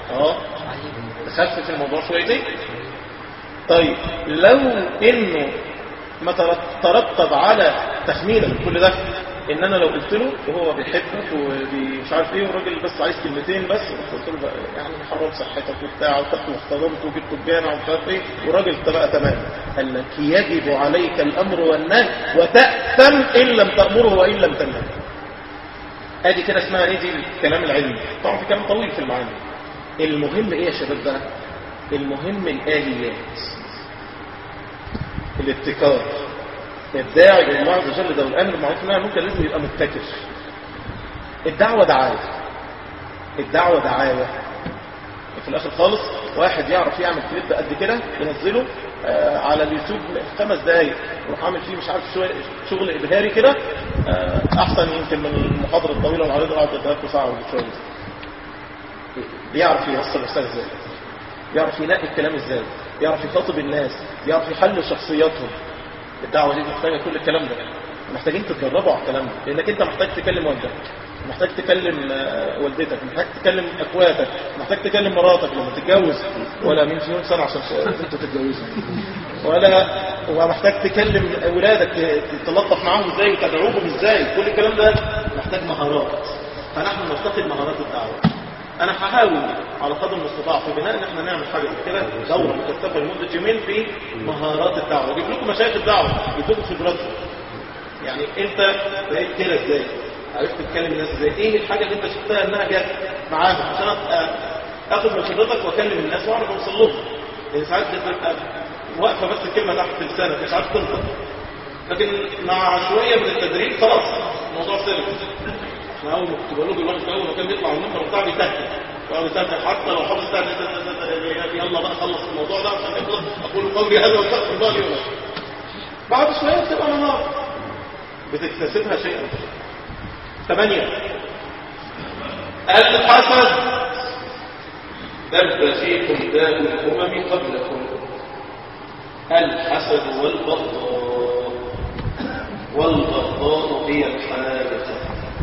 تخفف الموضوع شويتين. طيب لو انه ما ترتب على تخمينك كل ده، ان انا لو قلت له وهو بيحبك ومش عارف ايه والراجل بس عايز كلمتين بس، قلت له بقى يعني حرام صحتك وبتاع وتاخد واختبرت وجبت الجامع ومش عارف ايه، والراجل بقى تمام. قال لك يجب عليك الامر والنهي وتأثم ان لم تأمره وان لم تنهه. ادي كده اسمها ايه؟ دي الكلام العلمي. طبعا في كلام طويل في المعاني. المهم ايه يا شباب بقى؟ المهم الآليات، الابتكار. الداعي الى الله عز وجل ده والامر بالمعروف والنهي عن المنكر لازم يبقى مبتكر. الدعوه دعايه، الدعوه دعايه. في الاخر خالص واحد يعرف يعمل كليب قد كده ينزله على اليوتيوب 5 دقايق ويروح عامل فيه مش عارف شغل ابهاري كده، احسن يمكن من المحاضره الطويله والعريضه اللي قعدت 3 ساعه وشويه. بيعرف يوصل رساله ازاي، بيعرف ينقي الكلام ازاي، بيعرف يخاطب الناس، بيعرف يحل شخصياتهم. الدعوة دي محتاجة كل الكلام ده، محتاجين تتدربوا على الكلام ده، لانك انت محتاج تكلم والدك، محتاج تكلم والدتك، محتاج تكلم اخواتك، محتاج تكلم مراتك لما تتجوز، ولا من فيهم سنة عشان انتوا تتجوزوا، ومحتاج تكلم اولادك تلطف معاهم ازاي وتدعوهم ازاي. كل الكلام ده محتاج مهارات، فنحن نفتقد مهارات الدعوة. انا هحاول على قدر المستطاع في بناء ان احنا نعمل حاجه كده، دوره مكثفه لمده يومين في مهارات الدعوه، اجيب لكم مشايخ الدعوه يدوكم خبراتهم. يعني انت بقيت كده ازاي؟ عرفت تتكلم الناس ازاي؟ ايه الحاجه اللي انت شفتها انها جت معاهم عشان اخد من خبرتك واكلم الناس واعرف اوصل لهم. لان ساعات بتبقى واقفه بس الكلمه تحت لسانك مش عارف تنطق، لكن مع شويه من التدريب خلاص الموضوع سلك. احنا اول ما كنت بقول له الواحد اول ما كان بيطلع المنبر بتاعه بيتهته، حتى لو حافظ يلا بقى خلص الموضوع ده عشان يخلص، اقول قولي هذا واستغفر الله لي ولكم. بعد شويه بتبقى مهاره بتكتسبها شيئا. 8 الحسد دب فيكم داء الامم قبلكم، الحسد والبغضاء هي الحادثه.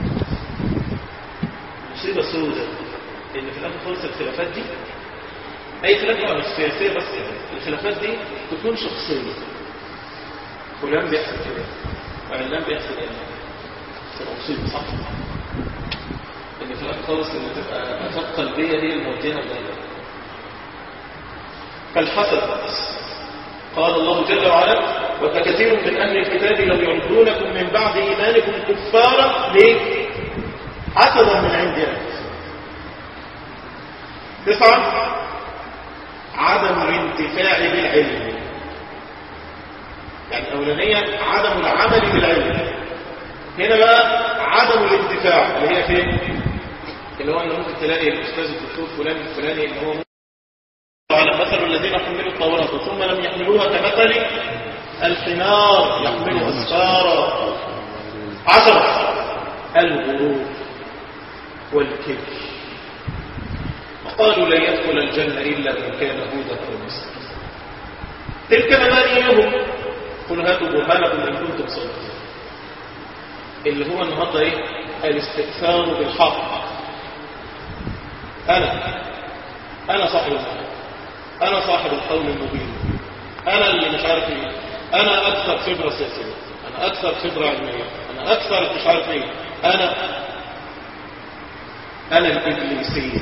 مصيبة سودة ان في الاخر خالص الخلافات دي، اي خلاف بقى مش سياسية بس، الخلافات دي تكون شخصية. فلان بيحصل كده وعلان بيحصل كده، تبقى مصيبة صح؟ ان في الاخر خالص ان تبقى افات قلبية هي الموجهة لله. فالحسد قال الله جل وعلا وكثير من اهل الكتاب لو يردونكم من بعد ايمانكم كفارا ليه؟ حسدا من عند نفسه. 9 عدم الانتفاع بالعلم. يعني الأولانية عدم العمل بالعلم، هنا بقى عدم الانتفاع اللي هي فين؟ اللي هو أنه ممكن تلاقي الأستاذ الدكتور فلان الفلاني إن هو على مثل الذين حملوا التوراة ثم لم يحملوها كمثل الحمار يحمل أسفارا. 10 الغرور والكبر، وقالوا لن يدخل الجنة إلا من كان هودا أو مسكين. تلك أمانيهم قل هاتوا برهانكم إن كنتم صادقين. اللي هو النهارده ايه؟ الاستئثار بالحق. انا صاحب الحق، انا صاحب القول المبين، انا اللي مش عارف ايه، انا اكثر خبره سياسيه، انا اكثر خبره علميه، انا اكثر مش عارف ايه، انا الابليسي.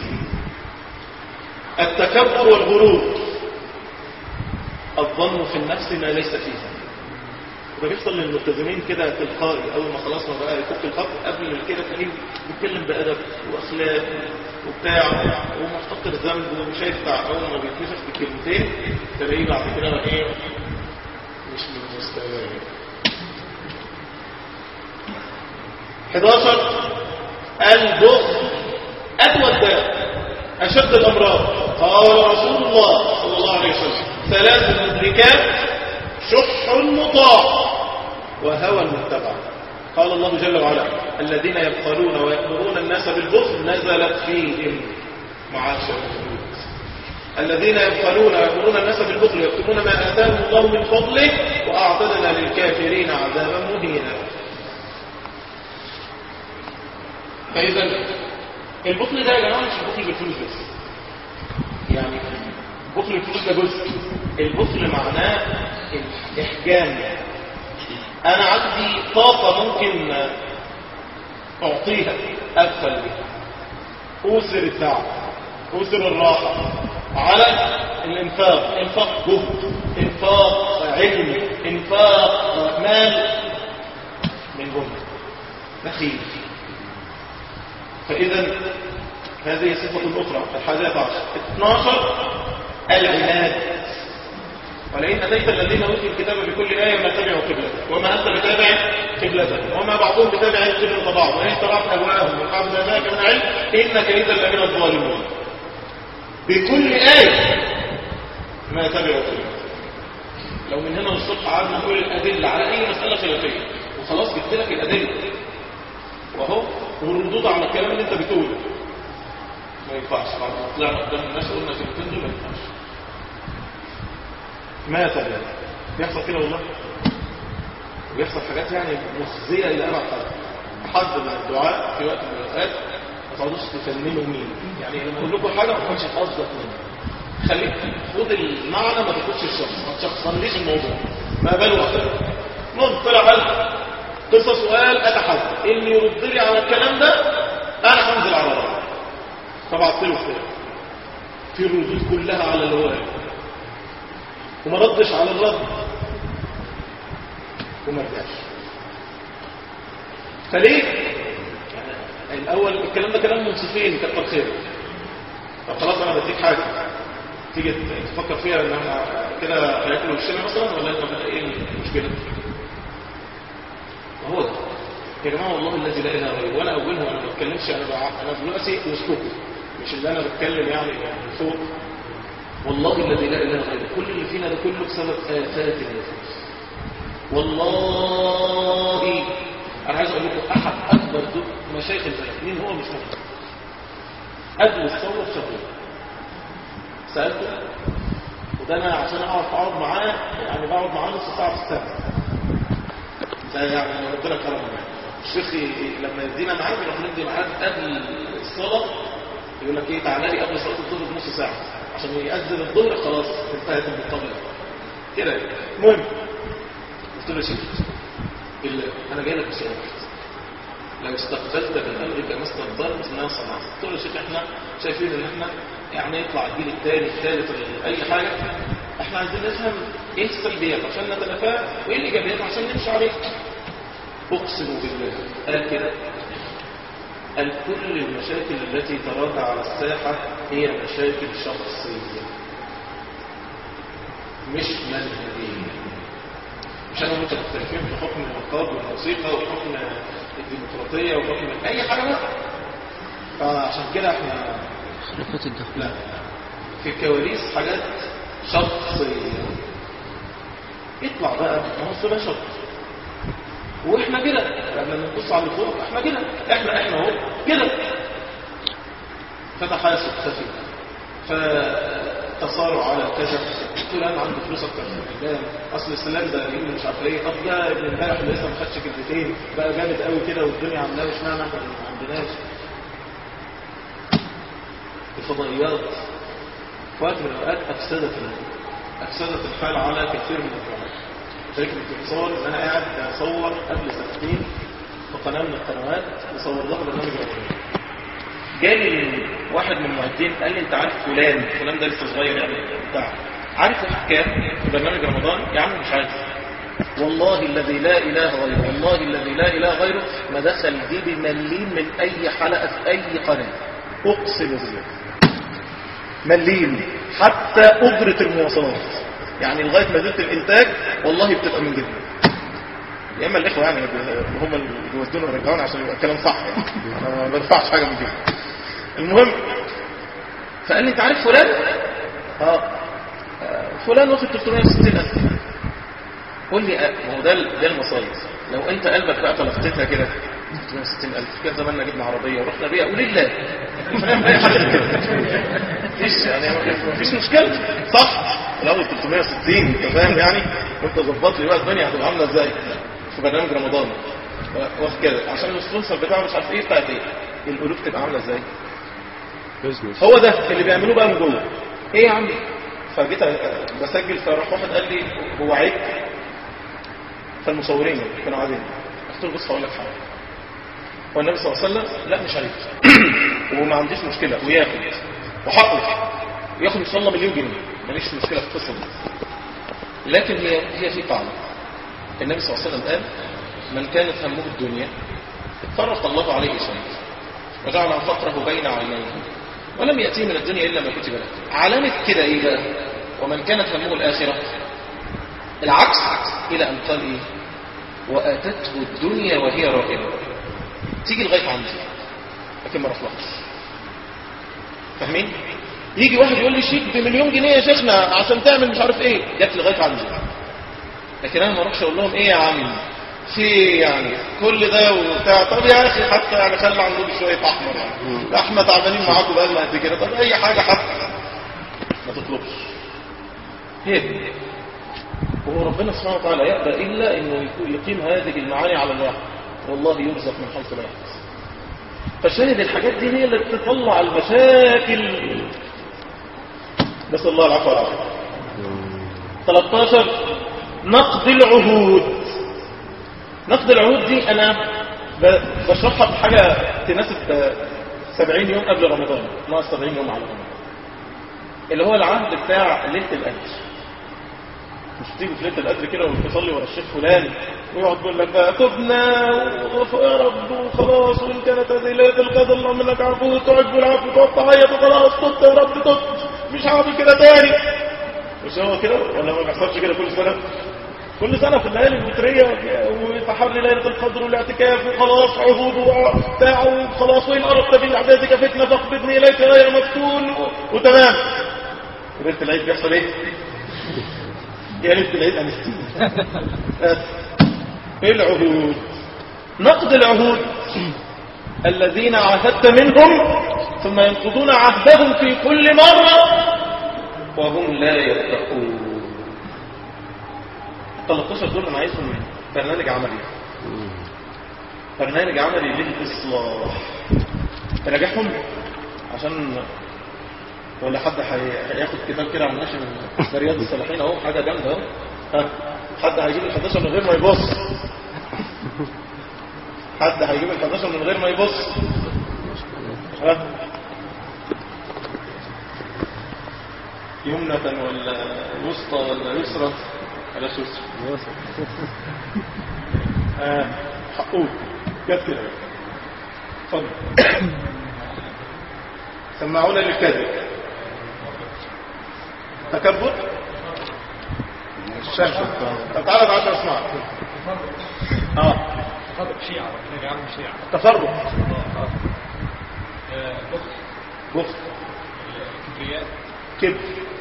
التكبر والغرور، الظن في النفس ما ليس فيها. وده بيحصل للملتزمين كده تلقائي، اول ما خلاص ما بقى يفك الخط قبل كده تلاقيه بيتكلم بادب واخلاق وبتاع ومحتقر ذنب ومش هيدفع. اول ما بيتنفخ بكلمتين تلاقيه بعد كده ايه؟ مش من مستواه. 11 البخل ادوى الداء اشد الامراض. قال رسول الله صلى الله عليه وسلم 3 مدركات: شح مطاع وهوى متبع. قال الله جل وعلا: الذين يبخلون ويأمرون الناس بالبخل نزلت فيهم معاشر الخلود. الذين يبخلون ويأمرون الناس بالبخل ويكتمون ما آتاهم الله من فضله وأعتدنا للكافرين عذابا مهينا. فإذا البخل ده يا جماعة مش البخل بالفلوس بس، يعني بخل الفلوس ده جزء. البخل معناه الإحجام. أنا عندي طاقة ممكن أعطيها أدخل بها، أوسر الدعوة، أوسر الراحة على الإنفاق، إنفاق جهد، إنفاق علم، إنفاق مال من جهد نخيل. فإذا هذه صفة أخرى. 12 العناد. ولئن أتيت الذين أوتوا الكتاب بكل آية ما تبعوا قبلتك وما أنت بتابع قبلتك وما بعضهم بتابع قبلة بعض وإن اتبعت أهواءهم من بعد ما جاءك من العلم إنك إذا لمن الظالمين. بكل آية ما تبعوا قبلتك. لو من هنا للصبح قعدنا نقول الأدلة على أي مسألة خلافية وخلاص جبت لك الأدلة وهو والردود على الكلام اللي أنت بتقوله ما ينفعش. بعد ما طلعنا قدام الناس قلنا كلمتين دول ما ينفعش. ما تبعوا بيحصل كده والله، وبيحصل حاجات يعني مخزية إلى أبعد حد من الدعاء في وقت من الأوقات ما تقعدوش تفننوا مين. يعني لما أقول لكم حاجة ما تكونش قصدك منها، خليك خد المعنى ما تاخدش الشخص، ما تشخصنليش الموضوع ما باله وقتها. طلع قال قصة سؤال أتحدث اللي يرد لي على الكلام ده أنا هنزل على رأيه. طبعا طلعوا في الردود كلها على اللي هو وما ردش على الرد وما رجعش. فليه؟ يعني الأول الكلام ده كلام منصفين كتر خير. طب خلاص أنا بديك حاجة تيجي تفكر فيها إن احنا كده هياكلوا الشمع مثلا ولا أنت بدأ إيه المشكلة؟ وهو ده يا جماعة والله الذي لا إله غيره. وأنا أولهم أنا ما بتكلمش، أنا دلوقتي وسطكم مش اللي أنا بتكلم يعني من فوق. والله الذي لا إله غيره كل اللي فينا ده كله بسبب آفات النفوس. والله أنا عايز أقول لكم أحد أكبر مشايخ البلد مين هو؟ مش مهم. قبل الثورة بشهرين سألته، وده أنا عشان أقعد معاه يعني بقعد معاه نص ساعة في السنة. ده يعني ربنا كرمنا. الشيخ لما يدينا معاه بنروح ندي معاه قبل الصلاة يقول لك إيه تعالى لي قبل صلاة الظهر بنص ساعة عشان يأذن الظهر خلاص انتهت المقابلة كده. المهم قلت له يا شيخ بالله انا جاي لك بسؤال، لو استقبلت بالامر كما استقبلت ما صنعت. قلت له يا شيخ احنا شايفين ان احنا يعني يطلع الجيل الثاني الثالث اي حاجه، احنا عايزين نفهم ايه السلبيات عشان نتلافاها وايه الايجابيات عشان نمشي عليها. اقسم بالله قال كده، قال كل المشاكل التي تراها على الساحه هي مشاكل شخصيه مش منهجيه. مش انا وانت مختلفين في حكم الانقاذ والموسيقى وحكم الديمقراطيه وحكم اي حاجه بقى. فعشان كده احنا لا، في الكواليس حاجات شخصيه. اطلع بقى نص ده شخص. واحنا كده لما نبص على الفوق احنا كده، احنا اهو كده. فتحاسب خفيف، فتصارع على الكذب، فلان عنده فلوس اكتر من فلان، اصل السلام ده يقول مش عارف ايه، طب ده ابن امبارح اللي لسه ما خدش كلمتين بقى جامد قوي كده والدنيا عاملاه اشمعنى احنا ما عندناش. الفضائيات في وقت من الاوقات افسدت الحال على كثير من الجامعات. شركه الاتصال انا قاعد اصور قبل سنتين في قناه من القنوات بصور لها برنامج رمضان. جالي واحد من المعدين قال لي انت عارف فلان ده لسه صغير يعني بتاع عارف كام في برنامج رمضان؟ يا عم مش عارف. والله الذي لا اله غيره، والله الذي لا اله غيره ما دخل جيبي مليم من اي حلقه في اي قناه، اقسم بالله مليم، حتى اجره المواصلات يعني لغايه ما زلت الانتاج والله بتبقى من جيبي. يا اما الاخوه يعني هم اللي بيودونا ويرجعونا عشان يبقى الكلام صح يعني. انا ما بدفعش حاجه من جيبي. المهم فقال لي انت عارف فلان؟ فلان واخد 360,000. قول لي ما هو ده المصايب. لو انت قلبك بقى تلفتها كده 360,000 كان زماننا جبنا عربيه ورحنا بيها قول لله مفيش يعني مفيش مشكله صح. الاول 360 انت فاهم يعني، وانت ظبط لي بقى الدنيا هتبقى عامله ازاي في برنامج رمضان واخد كده عشان السبونسر بتاعه مش عارف ايه بتاعت ايه، القلوب تبقى عامله ازاي. هو ده اللي بيعملوه بقى من جوه. ايه يا عم؟ فجيت بسجل فراح واحد قال لي هو عيب. فالمصورين كانوا قاعدين قلت له بص هقول لك حاجه، هو النبي صلى الله عليه وسلم لا مش عيب وما عنديش مشكله وياخد وحقه ياخد ان شاء الله مليون جنيه ماليش مشكله في القصه دي، لكن هي في قاعده. النبي صلى الله عليه وسلم قال من كانت همه الدنيا فرق الله عليه شمسه وجعل فقره بين عينيه ولم يأتيه من الدنيا إلا ما كتب له. علامة كده إيه بقى؟ ومن كانت همه الآخرة العكس، إلى أن قال إيه؟ وآتته الدنيا وهي راغبة. تيجي لغاية عندي لكن ما رفضش. فاهمين؟ يجي واحد يقول لي شيك بمليون جنيه يا شيخنا عشان تعمل مش عارف إيه، جت لغاية عندي لكن أنا ما اروحش أقول لهم إيه يا عم في يعني كل ده وبتاع. طب يا اخي حتى يعني خلي عندكم شويه احمر يعني احنا تعبانين معاكم بقى لنا قد كده، طب اي حاجه حتى ما تطلبش. هي دي. وهو ربنا سبحانه وتعالى يأبى الا انه يقيم هذه المعاني على الواحد، والله يرزق من حيث لا يحتسب. فالشاهد الحاجات دي هي اللي بتطلع المشاكل. نسأل الله العفو والعافيه. 13 نقض العهود. نقض العهود دي انا بشرحها بحاجة تناسب 70 يوم قبل رمضان، ناقص 70 يوم على رمضان، اللي هو العهد بتاع ليلة القدر. مش تيجي في ليلة القدر كده وتصلي ورا الشيخ فلان ويقعد يقول لك بقى تبنا يا رب وخلاص وان كانت هذه ليلة القدر اللهم انك عفو تحب العفو تقعد تعيط وخلاص تبت يا رب تبت مش هعمل كده تاني. مش هو كده ولا ما بيحصلش كده كل سنة؟ كل سنة في الليالي الوترية وتحري ليلة القدر والاعتكاف وخلاص عهود وبتاع وخلاص وإن أردت بالعبادك فتنة فاقبضني إليك غير مفتون وتمام. ليلة العيد بيحصل إيه؟ يا ليلة العيد أنستين. إيه العهود؟ نقض العهود الذين عاهدت منهم ثم ينقضون عهدهم في كل مرة وهم لا يتقون. 13 دول انا عايزهم برنامج عملي، برنامج عملي للإصلاح. راجعهم عشان ولا حد هياخد كتاب كده عن ماشي من رياض الصالحين اهو حاجه جامده اهو. حد هيجيب ال11 من غير ما يبص، حد هيجيب ال11 من غير ما يبص. يمنة ولا وسطى ولا يسرى؟ على سوس حقوق جت كده. اتفضل. سمعونا للكذب. تكبر شاشه. طب تعالى عشان اسمعك. تفرق شيعة نجعلهم شيعة. تفرق. بخل. كبرياء. كبر.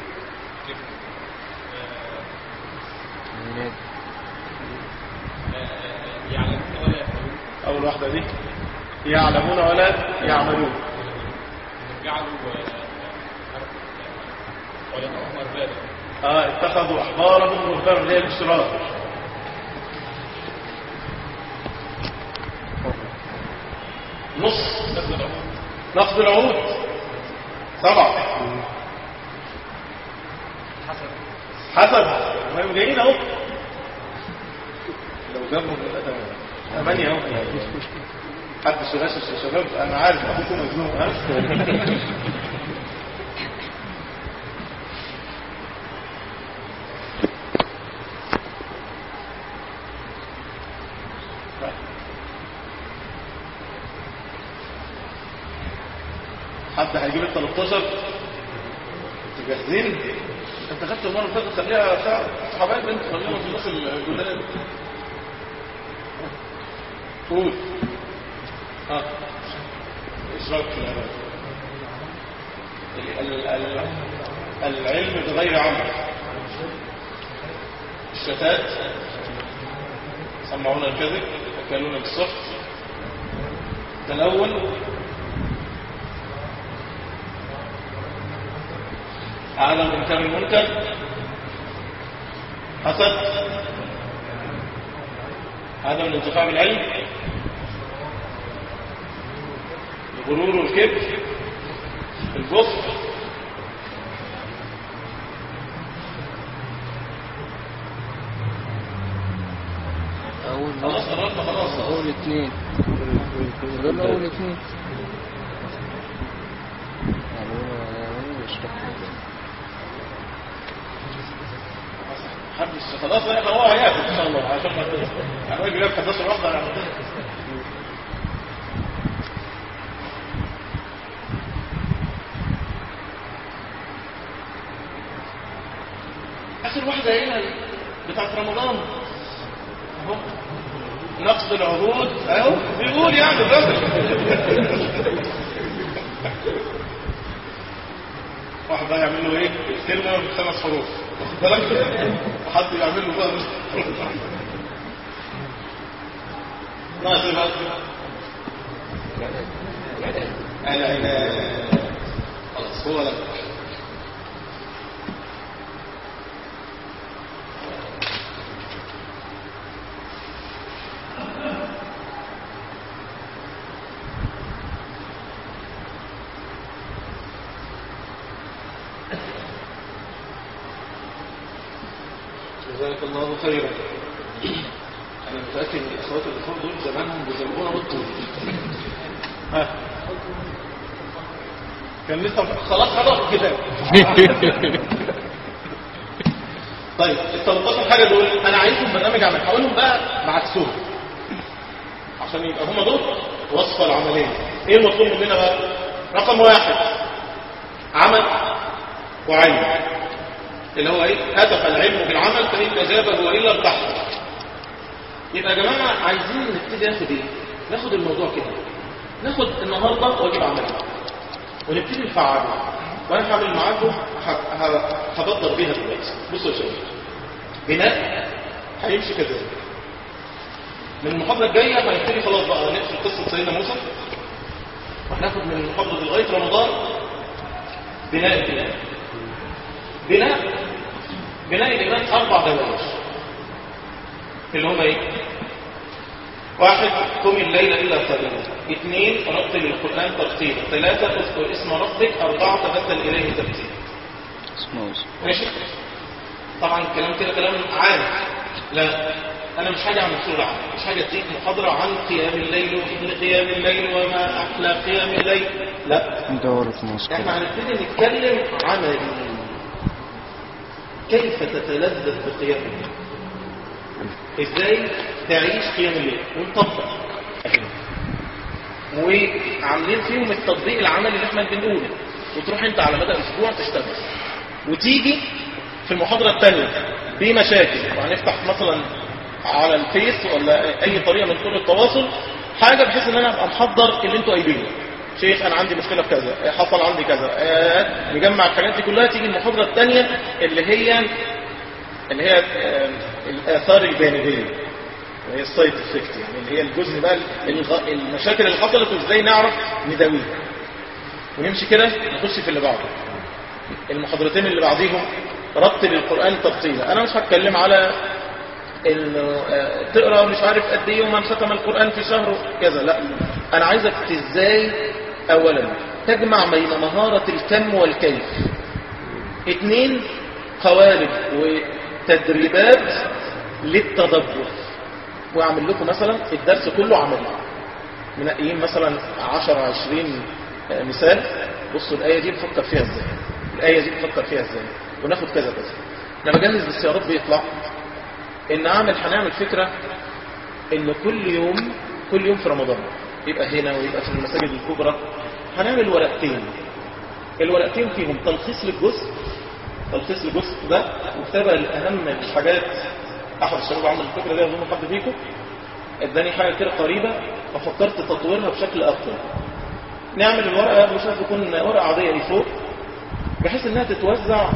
يعلمون ولا يفعلون. اول واحده دي يعلمون ولا يعملون. جعلوا علماءهم اربابا. اتخذوا احبارهم ورهبانهم اللي هي الاشراك. نص نقض العهود. 7 حسب ما جايين اهو. لو جابهم 8 اهو. حد شغاش الشباب انا عارف اخوكم مزنوق. ها حد هيجيب ال 13 جاهزين؟ انت خدت المره اللي فاتت خليها ساعه حبايب انت خلينا في الناس الجداد. قول. اشراك في العلم بغير عمل. الشتات. سمعونا الكذب وكلونا بالصفر. تلون. عدم انكار المنكر. حسد. عدم الانتفاع بالعلم. الغرور والكبر. البخل. خلاص قررنا خلاص. اول 2 دول اول 2 حدش خلاص هو هياخد ان شاء الله عشان ما الراجل جاب 11 واحده على اخر واحده هنا بتاعت رمضان اهو. نقض العهود اهو بيقول يعني الراجل. واحد بقى يعمل له ايه الكلمه ب5 حروف واخد بالك وحد يعمل له بقى ناقص بقى انا خلاص هو لك. جزاك الله خيرا. انا متاكد ان الاخوات الاخوان دول زمانهم بيزرقونا بالطول. كان لسه خلاص خلاص الكتاب. طيب ال 13 حاجه دول انا عايزهم برنامج عمل هقولهم بقى بعكسهم عشان يبقى هم دول وصفه العمليه. ايه المطلوب مننا بقى؟ رقم 1 عمل وعلم اللي هو ايه؟ هدف العلم بالعمل فإن أجابه وإلا ارتحت. يبقى يا جماعة عايزين نبتدي ناخد ايه؟ ناخد الموضوع كده. ناخد النهاردة واجب عملي ونبتدي نفعله. وانا هعمل معاكم هبطل بيها دلوقتي. بصوا يا شباب بناء هيمشي كده. من المحاضرة الجاية هنبتدي خلاص بقى نقفل قصة سيدنا موسى وهناخد من المحاضرة لغاية رمضان بناء الإيمان 4 دوائر اللي هم ايه؟ 1 قم الليل إلا قليلا. 2 رتل القرآن ترتيلا. 3 اذكر اسم ربك. 4 تبتل إليه تبتيلا. ماشي؟ طبعا الكلام كده كلام عام. لا أنا مش حاجة عن السورة عام. مش حاجة تديك محاضرة عن قيام الليل وإن قيام الليل وما أحلى قيام الليل. لا احنا هنبتدي نتكلم عملي. كيف تتلذذ بقيام الليل؟ ازاي تعيش قيام الليل ونطبق وعاملين فيهم التطبيق العملي اللي احنا بنقوله وتروح انت على مدى اسبوع تشتغل وتيجي في المحاضرة الثانية بمشاكل، وهنفتح مثلا على الفيس ولا اي طريقه من طرق التواصل حاجه بحيث ان انا ابقى محضر اللي انتوا قايلينه. شيخ انا عندي مشكله في كذا، حصل عندي كذا، نجمع الحاجات دي كلها. تيجي المحاضره الثانيه اللي هي الاثار الجانبيه، اللي هي السايد افكت، يعني اللي هي الجزء بقى المشاكل اللي حصلت وازاي نعرف نداويها. ونمشي كده نخش في اللي بعده. المحاضرتين اللي بعديهم رتل القرآن ترتيلا. انا مش هتكلم على انه تقرا مش عارف قد ايه ومن ختم القرآن في شهر كذا، لا، انا عايزك ازاي اولا تجمع بين مهارة الكم والكيف. 2 قوالب وتدريبات للتدبر. واعمل لكم مثلا الدرس كله عملي، منقيين مثلا 10-20 مثال. بصوا الآية دي بفكر فيها ازاي، الآية دي بفكر فيها ازاي، وناخد كذا كذا. انا بجهز بس يا رب يطلع ان هنعمل فكرة ان كل يوم في رمضان يبقى هنا ويبقى في المساجد الكبرى هنعمل ورقتين. الورقتين فيهم تلخيص للجزء ده وكتابة لأهم الحاجات. احد الشباب عمل الفكرة دي، اظن حد فيكم اداني حاجة كده قريبة ففكرت تطويرها بشكل افضل. نعمل الورقة مش تكون ورقة عادية لفوق بحيث انها تتوزع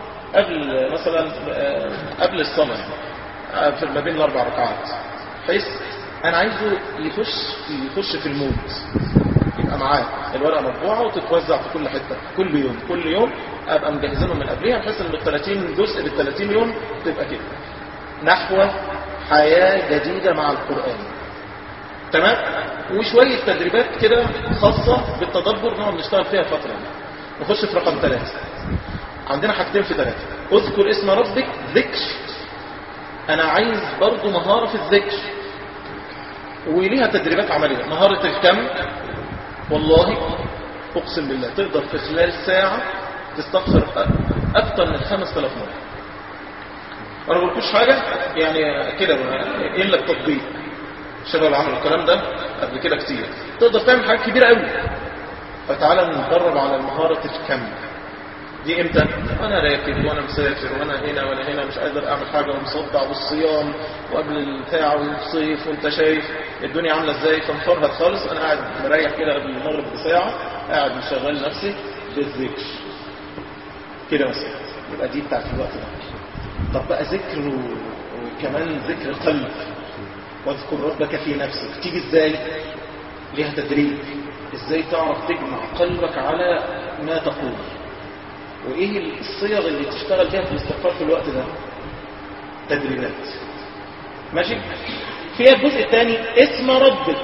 قبل الصلاة في ما بين ال4 ركعات، بحيث انا عايزه يخش في المود، يبقى معاه الورقة مطبوعة وتتوزع في كل حتة كل يوم ابقى مجهزينهم من قبلها، بحيث ان ال30 جزء بال30 يوم تبقى كده نحو حياة جديدة مع القرآن. تمام. وشوية تدريبات كده خاصة بالتدبر نقعد نشتغل فيها فترة. نخش في رقم 3. عندنا حاجتين في 3. اذكر اسم ربك ذكر. انا عايز برضو مهارة في الذكر وليها تدريبات عملية. مهارة الكم، والله اقسم بالله تقدر في خلال ساعة تستغفر اكتر من 5000 مرة. انا ما بقولكوش حاجة يعني كده الا التطبيق. الشباب اللي عملوا الكلام ده قبل كده كتير. تقدر تعمل حاجات كبيرة قوي. فتعالى نتدرب على مهارة الكم دي. امتى؟ وانا راكب وانا مسافر وانا هنا مش قادر اعمل حاجة ومصدع والصيام وقبل البتاع والصيف وانت شايف الدنيا عاملة ازاي، فمفرهد خالص. انا قاعد مريح كده قبل المغرب بساعة، قاعد مشغل نفسي بالذكر كده مثلا. يبقى دي بتاعت الوقت ده. طب بقى ذكر وكمان ذكر قلب. واذكر ربك في نفسك تيجي ازاي؟ ليها تدريب. ازاي تعرف تجمع قلبك على ما تقول، وايه الصيغ اللي تشتغل فيها في الاستغفار في الوقت ده. تدريبات ماشي. فيها الجزء الثاني اسم ربك.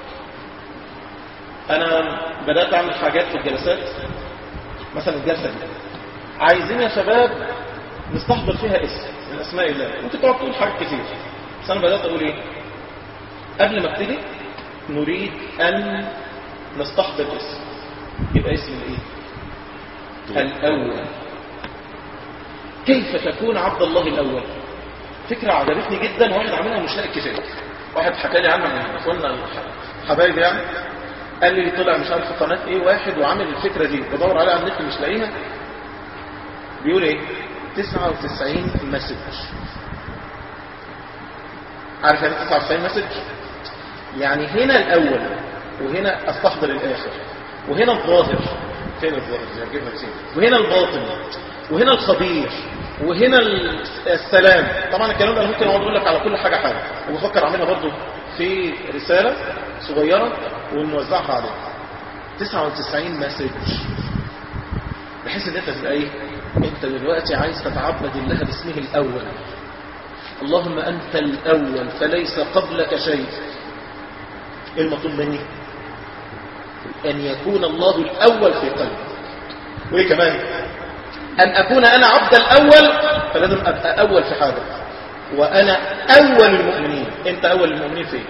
انا بدأت اعمل حاجات في الجلسات، مثلا الجلسة دي عايزين يا شباب نستحضر فيها اسم من اسماء الله. ممكن تقعد تقول حاجات كتير، بس انا بدأت اقول ايه قبل ما ابتدي؟ نريد ان نستحضر اسم. يبقى اسم الايه؟ الاول. كيف تكون عبد الله الاول؟ فكرة عجبتني جدا، واحد عاملها مش لاقي كتاب. واحد حكى لي عنها من اخواننا الحبايب يعني، قال لي طلع مش عارف في قناة ايه واحد وعامل الفكرة دي، بدور عليها على النت مش لاقيها. بيقول ايه؟ 99 مسج. عارف يعني 99 مسج؟ يعني هنا الاول وهنا استحضر الاخر وهنا الظاهر. فين الظاهر؟ وهنا الباطن وهنا الخبير وهنا السلام. طبعا الكلام ده انا ممكن اقعد اقول لك على كل حاجة وبفكر اعملها برضو في رسالة صغيرة ونوزعها عليك. 99 مسج بحيث ان انت تبقى ايه؟ انت دلوقتي عايز تتعبد الله باسمه الاول. اللهم انت الاول فليس قبلك شيء. ايه المطلوب مني؟ ان يكون الله الاول في قلبي. وايه كمان؟ ان اكون انا عبد الاول، فلازم ابقى اول في حاجة. وانا اول المؤمنين. انت اول المؤمنين فين؟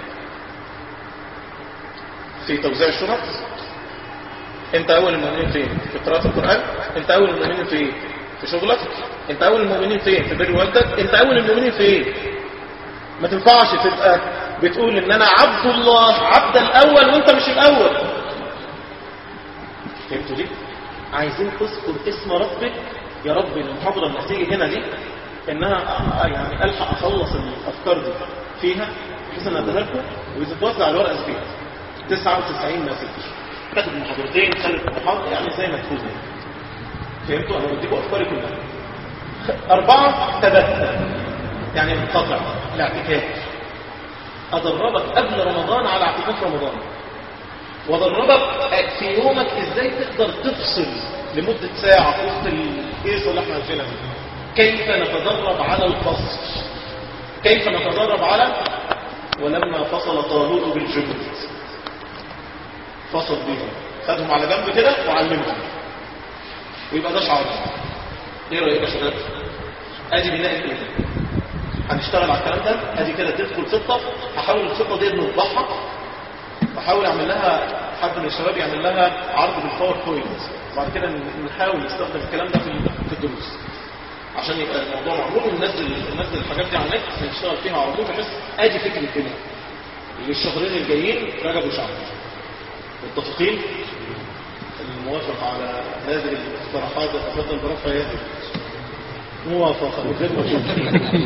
في توزيع الشرط. انت اول المؤمنين فين؟ في قراءة القرآن. انت اول المؤمنين فين؟ في شغلك. انت اول المؤمنين فين؟ في بر والدك. انت اول المؤمنين فين؟ ما تنفعش تبقى بتقول ان انا عبد الله عبد الاول وانت مش الاول. فهمتوا دي؟ عايزين تذكر اسم ربك. يا رب المحاضرة اللي هتيجي هنا دي انها يعني الحق اخلص الافكار دي فيها بحيث ان اديها لكم وتتوزع على ورقه سبيل 99 مسج. كاتب محاضرتين خلف محاضره يعني زي ما تفوز. فهمتوا؟ انا بديكم افكاري كلها. 4 تبتل يعني منقطع الاعتكاف. ادربك قبل رمضان على اعتكاف رمضان، وادربك في يومك ازاي تقدر تفصل لمدة ساعة في وسط القيصة اللي احنا عايشينها دي. كيف نتدرب على الفصل، كيف نتدرب على ولما فصل طالوت بالجنود فصل بيهم، خدهم على جنب كده وعلمهم، ويبقى ده شعار. ايه رأيك يا شباب؟ ادي بناء الايه، هنشتغل على الكلام ده. ادي كده تدخل خطه، هحاول الخطه دي نوضحها، بحاول اعمل لها، حد من الشباب يعمل لها عرض بالباوربوينت، بعد كده نحاول نستخدم الكلام ده في الدروس عشان يبقى الموضوع معمول، وننزل الحاجات دي على النت نشتغل فيها على طول. بس ادي فكره الدنيا للشهرين الجايين رجب وشعبان. متفقين؟ الموافق على هذه الاقتراحات اتفضل برفع يدك. موافقه وغير موافقه.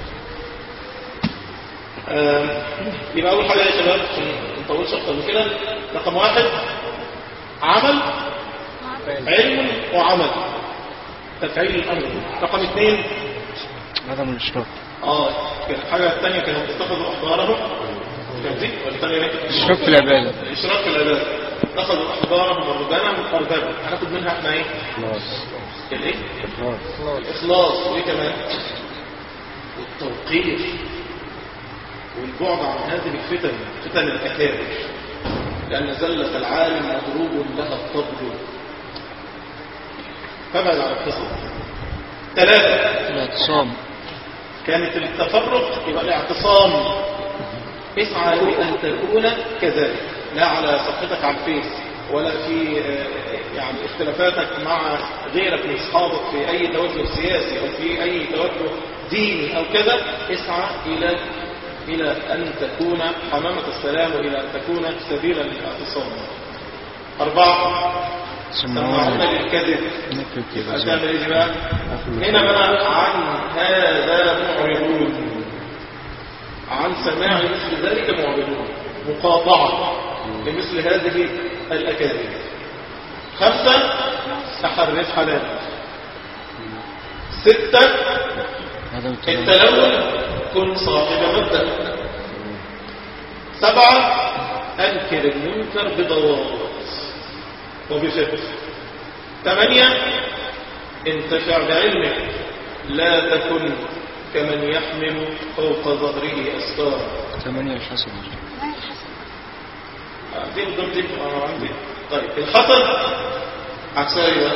يبقى اول حاجه يا شباب ما نطولش اكتر من كده. رقم 1 عمل، علم وعمل، تفعيل الامر. رقم 2 عدم الاشراك. الحاجه الثانيه كانوا اتخذوا احبارهم، كان دي ولا الثانيه ايه؟ الاشراك في العباده. الاشراك في العباده. اتخذوا احبارهم ورهبانهم اربابا. هناخد منها احنا ايه؟ الايه؟ الاخلاص. وايه كمان؟ والتوقير والبعد عن هذه الفتن، فتن الاكابر، لان زله العالم مضروب لها الطبل. فبعد عن القصص. 3 الاعتصام. كانت التفرق يبقى الاعتصام. اسعى لأن تكون كذلك، لا على صفحتك على الفيس ولا في يعني اختلافاتك مع غيرك من اصحابك في اي توجه سياسي او في اي توجه ديني او كذا. اسعى الى ان تكون حمامة السلام، والى ان تكون سبيلا للاعتصام. 4 سمعون للكذب. هتعمل ايه بقى؟ هنا بقى عن هذا معرضون، عن سماع مثل ذلك معرضون، مقاطعة لمثل هذه الأكاذيب. 5 تحرف حلال. 6 التلون، كن صاحب مبدأ. 7 أنكر المنكر بضوابط وبفقه. 8 انتفع بعلمك، لا تكن كمن يحمل فوق ظهره أسفار. 8 الحسن. دي قدام دي عندي. طيب الحسن عكسها ايه؟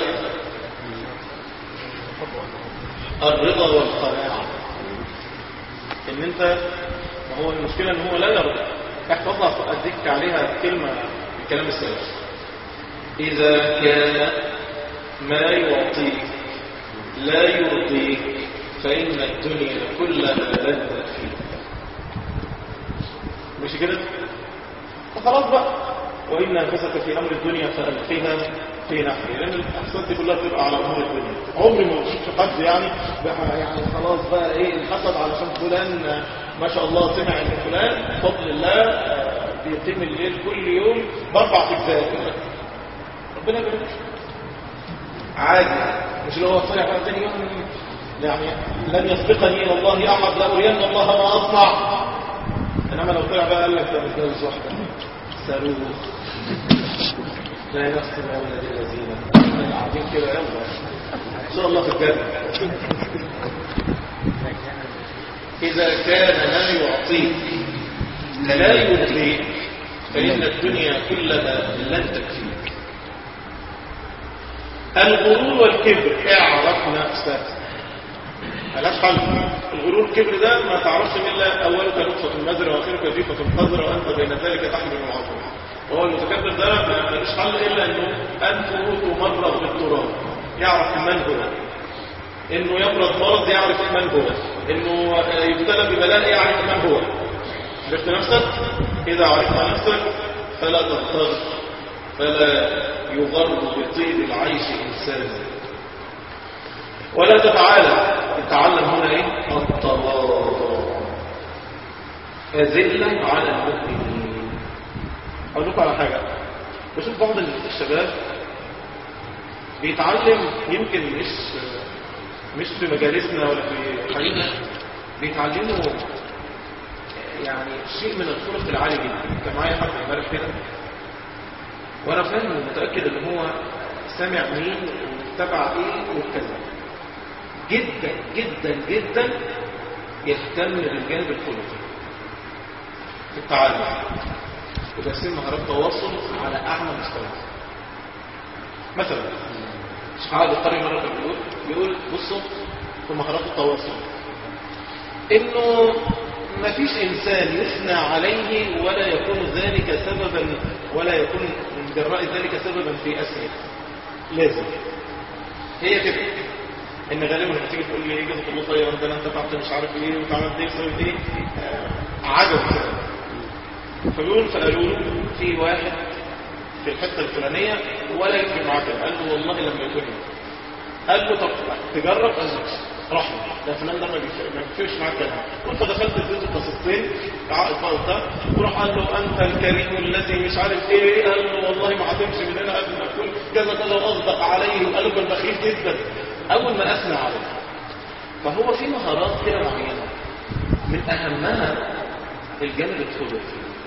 الرضا والقناعة. ان انت، ما هو المشكلة ان هو لا يرضى. احفظها اديك عليها كلمة الكلام السلف. اذا كان ما يعطيك لا يرضيك فإن الدنيا كلها لذة فيك. مش كده؟ فخلاص بقى. وإن نفسك في أمر الدنيا فألقيها في نحري، لأن الأحساد دي كلها بتبقى على أمور الدنيا. عمري ما شفت حد يعني خلاص بقى إيه الحسد علشان فلان ما شاء الله سمع إن فلان بفضل الله بيتم الليل كل يوم ب4 أجزاء. ربنا يبارك. عادي، مش اللي هو طلع بقى ثاني يوم يعني لن يسبقني الى الله احد لأرين الله ما اصنع. انما لو طلع بقى قال لك ده متجوز واحده صاروخ، لا نفس ما ولد الذين قاعدين كده يلا ان شاء الله في الجنه. اذا كان ما يعطيك لا يرضيك فان الدنيا كلها لن تكفيك. الغرور والكبر، اعرف نفسك، ملاش حل. الغرور والكبر ده ما تعرفش الا اولك نطفه مزرة واخرك جيفه قذرة وانت بين ذلك تحمل العظم. وهو المتكبر ده ملوش حل الا انه انفه تمرض بالتراب، يعرف من هو، انه يمرض مرض يعرف من هو، انه يبتلى ببلاء يعرف من هو. عرفت نفسك؟ اذا عرفت نفسك فلا تغتر، فلا يغر بطيب العيش إنسان، ولا تتعالى. تعلم هنا ايه؟ التواضع. أذلة على المؤمنين. أقول لكم على حاجة، بشوف بعض الشباب بيتعلم، يمكن مش في مجالسنا ولا في حاجة، بيتعلموا يعني شيء من الخلق العالي جدا. كان معايا حد امبارح كده وانا فاهم ومتاكد ان هو سامع مين وتابع ايه وكذا، جدا جدا جدا يهتم بالجانب الخلقي في التعلم، وتقسيم مهارات تواصل على اعلى مستوى. مثلا الشيخ عادل القري مره كان بيقول بصوا في مهارات التواصل انه ما فيش انسان يثنى عليه ولا يكون ذلك سببا، ولا يكون من جراء ذلك سببا في اسره. لازم هي كده، ان غالبا هتيجي تقول لي جزاك الله خير انت انت تعبت مش عارف ايه وتعملت ايه وسويت ايه، عجب كده. فبيقول فقالوا له في واحد في الحته الفلانيه ولا يفرق معاك، قال له والله لما يكون، قال له طب تجرب، قال له راح ده فلان ده ما بيفرقش معاك كلام. وانت دخلت اديته قصتين عقد بقى وبتاع، وراح قال له انت الكريم الذي مش عارف ايه، قال له والله ما هتمشي من هنا قبل ما تقول كذا كذا، واصدق عليه وقلبه البخيل جدا اول ما اثنى عليه. فهو في مهارات كده معينه من اهمها الجانب الخلقي.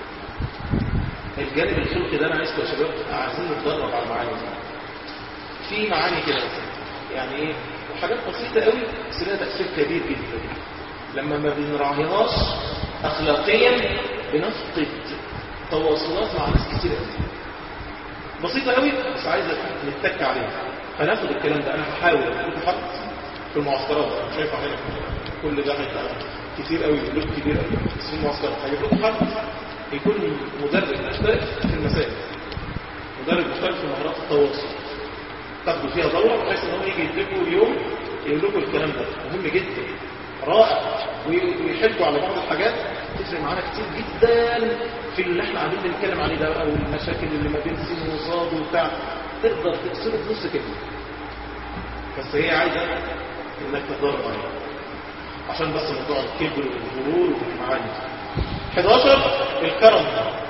الجانب الخلقي ده انا عايزكم يا شباب عايزين نتدرب على المعاني دي. في معاني كده يعني ايه، وحاجات بسيطه قوي بس لها تاثير كبير جدا. لما ما بنراعيهاش اخلاقيا بنفقد تواصلات مع ناس كتير قوي. بسيطه قوي بس عايزه نتك عليها. هناخد الكلام ده، انا هحاول اكون حد في المعسكرات، انا شايف هنا كل ده هيبقى كتير قوي، لوك كبير قوي، بس في المعسكرات هيكون حد يكون مدرب مشترك في المسائل، مدرب مشترك في مهارات التواصل، تاخدوا فيها دورة بحيث ان هو يجي يديكوا يوم يقول لكم الكلام ده مهم جدا رائع، ويحبوا على بعض الحاجات تفرق معانا كتير جدا في اللي احنا قاعدين بنتكلم عليه ده، او المشاكل اللي ما بين سين وصاد وبتاع، تقدر تكسره بنص كده. بس هي عايزه انك تتدرب عليها عشان بس موضوع الكبر والغرور والمعاني. 11 الكرم.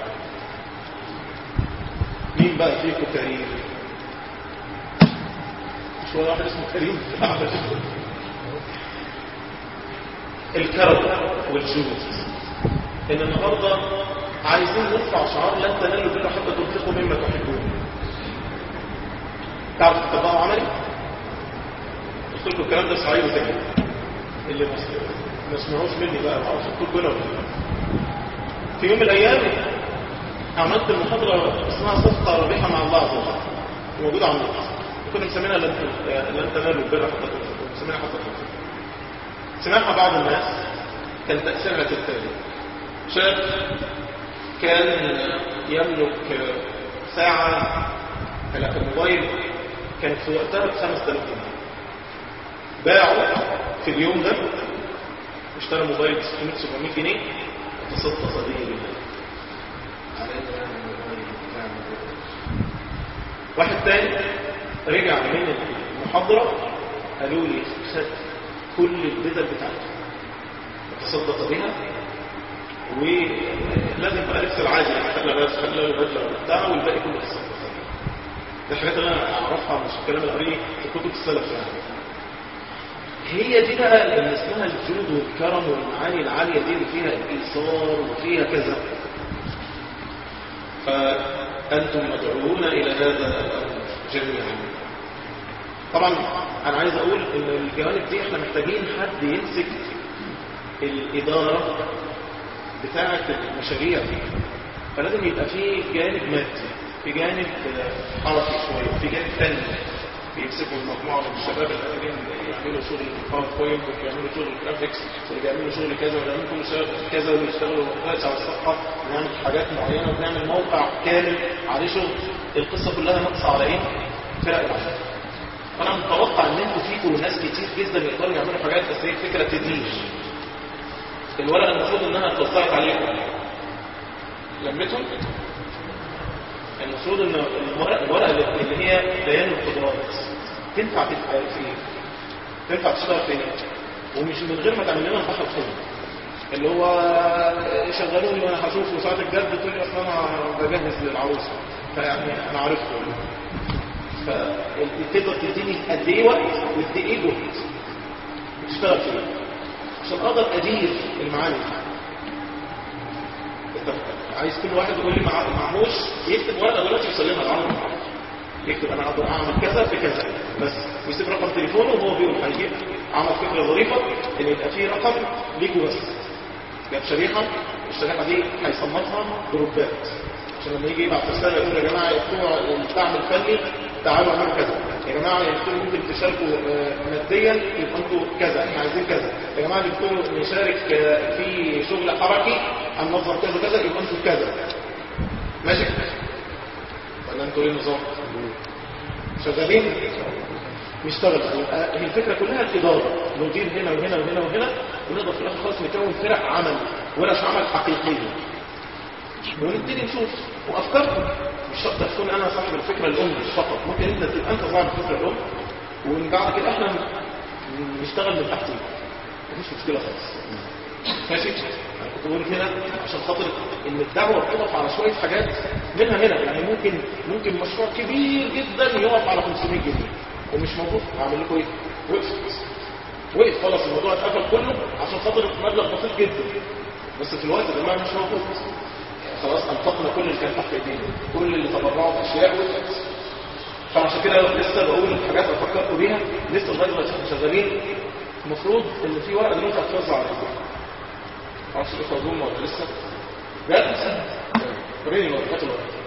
مين بقى فيكم كريم؟ مش هو واحد اسمه كريم؟ الكرم والجود. ان النهارده عايزين نرفع شعار لن تنالوا البر حتى تنفقوا مما تحبون. تعرفوا تطبقوا عملي؟ قلت لكم الكلام ده صحيح وسجل، اللي ما سمعوش مني بقى ما اعرفش قلت لكم ولا. في يوم من الايام عملت المحاضره اسمها صفقه رابحه مع الله عز وجل، موجوده على النت، كنا مسمينها لن تنالوا البر حتى تنفقوا، مسمينها حتى تنفقوا. سمعها بعض الناس كان تاثيرها كالتالي: شاب كان يملك ساعه على الموبايل كانت في وقتها ب 5000 جنيه، باعوا في اليوم ده اشترى موبايل 600-700 جنيه وتصدق صديقي علينا واحد تاني رجع من المحاضرة قالوا لي خد كل البدل بتاعته وتصدق بيها، ولازم بقى لبس العادي يعني خلى البدلة بتاعه والباقي كله تصدق بيها. ده الحاجات اللي انا اعرفها مش الكلام القريب في كتب السلف يعني. هي دي بقى اللي اسمها الجود والكرم والمعاني العالية دي اللي فيها الإيثار وفيها كذا. فأنتم مدعوون إلى هذا الأمر جميعا. طبعا أنا عايز أقول إن الجوانب دي إحنا محتاجين حد يمسك الإدارة بتاعة المشاريع دي، فلازم يبقى في جانب مادي، في جانب حركي شوية، في جانب فني بيمسكوا المجموعة من الشباب اللي قاعدين يعملوا شغل الباوربوينت ويعملوا شغل الجرافيكس ويعملوا شغل كذا ويعملوا كل كذا ويشتغلوا على الصفحة ونعمل حاجات معينة ونعمل موقع كامل عليه شغل. القصة كلها نقص على ايه؟ فرق العمل. انا متوقع ان انتوا فيكم ناس كتير جدا يقدروا يعملوا حاجات، بس هي الفكرة تدريج. الورقة المفروض انها اتوزعت عليكم لمتهم. المفروض ان الورقة اللي هي بيان القدرات تنفع تتقال فين؟ تنفع تشتغل فين؟ ومش من غير ما تعمل لنا البحر الخير اللي هو شغلوني وانا هشوف وساعة الجد تقول لي اصل انا بجهز للعروسه فيعني انا عرفت فتقدر تديني قد ايه وقت وقد ايه جهد تشتغل فيه عشان اقدر ادير المعاني. عايز كل واحد يقول لي معهوش يكتب ورقه دلوقتي يسلمها لعمر يكتب انا اقدر اعمل كذا في كذا بس ويسيب رقم تليفونه وهو بيقول هيجيب. عمل فكره ظريفه ان يبقى فيه رقم ليكوا بس جاب شريحه الشريحه دي هيصنفها جروبات عشان لما يجي يبعت رساله يقول يا جماعه بتوع الدعم الفني تعالوا اعملوا كذا، يا جماعه انتوا ممكن تشاركوا ماديا يبقى انتوا كذا احنا عايزين كذا، يا جماعه انتوا نشارك في شغل حركي هننظم كذا كذا يبقى انتوا كذا. ماشي ولا انتوا ايه النظام؟ شغالين نشتغل. هي الفكره كلها الاداره ندير هنا وهنا وهنا وهنا ونقدر في الاخر خالص نكون فرق عمل ورش عمل حقيقيه ونبتدي نشوف وافكاركم. مش شرط تكون انا صاحب الفكره الام فقط، ممكن انت تبقى انت صاحب الفكره الام ومن بعد كده احنا نشتغل من تحتيه مفيش مشكله خالص. ماشي. انا كنت بقول هنا عشان خاطر ان الدعوه بتقف على شويه حاجات منها هنا يعني ممكن مشروع كبير جدا يقف على 500 جنيه ومش موجود. هعمل لكم ايه؟ وقف خلاص الموضوع اتقفل كله عشان خاطر مبلغ بسيط جدا بس في الوقت ده ما مش موجود. خلاص انفقنا كل اللي كان تحت ايدينا كل اللي تبرعوا باشياء وقفت. فعشان كده لسه بقول الحاجات اللي فكرتوا بيها لسه لغايه دلوقتي احنا شغالين. المفروض ان في ورقه دلوقتي هتوزع عليكم معرفش الاخوه دول ولا لسه جاهز. وريني الورقات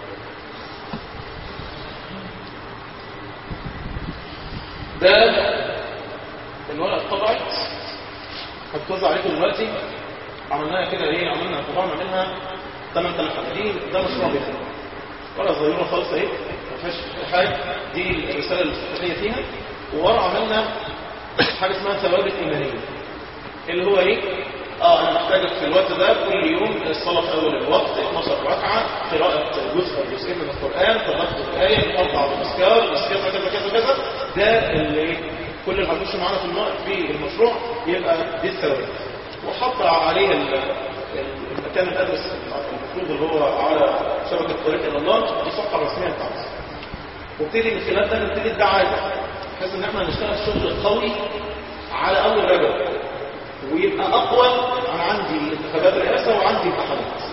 ده الورقه اتطبعت هتوزع عليكم دلوقتي. عملناها كده ايه؟ عملنا طبعنا منها 8000 حاجه. ده مشروع بيتنا ورقه صغيره خالص اهي ما فيهاش حاجه. دي الرساله الافتتاحيه فيها. وورقه عملنا حاجه اسمها ثوابت ايمانيه اللي هو ايه؟ انا محتاجك في الوقت ده كل يوم الصلاه في اول الوقت 12 ركعه قراءه جزء او جزئين من القران تدبر ايه اربع اذكار كذا كذا كذا كذا. ده اللي كل اللي هتخش معانا في المشروع يبقى دي الثوابت. وحط عليه المكان الادرس المفروض اللي هو على شبكه طريق الى الله دي الصفحه الرسميه بتاعتنا. وابتدي من خلال ده نبتدي الدعايه بحيث ان احنا نشتغل الشغل قوي على اول رجل ويبقى اقوى. انا عندي انتخابات رئاسه وعندي امتحانات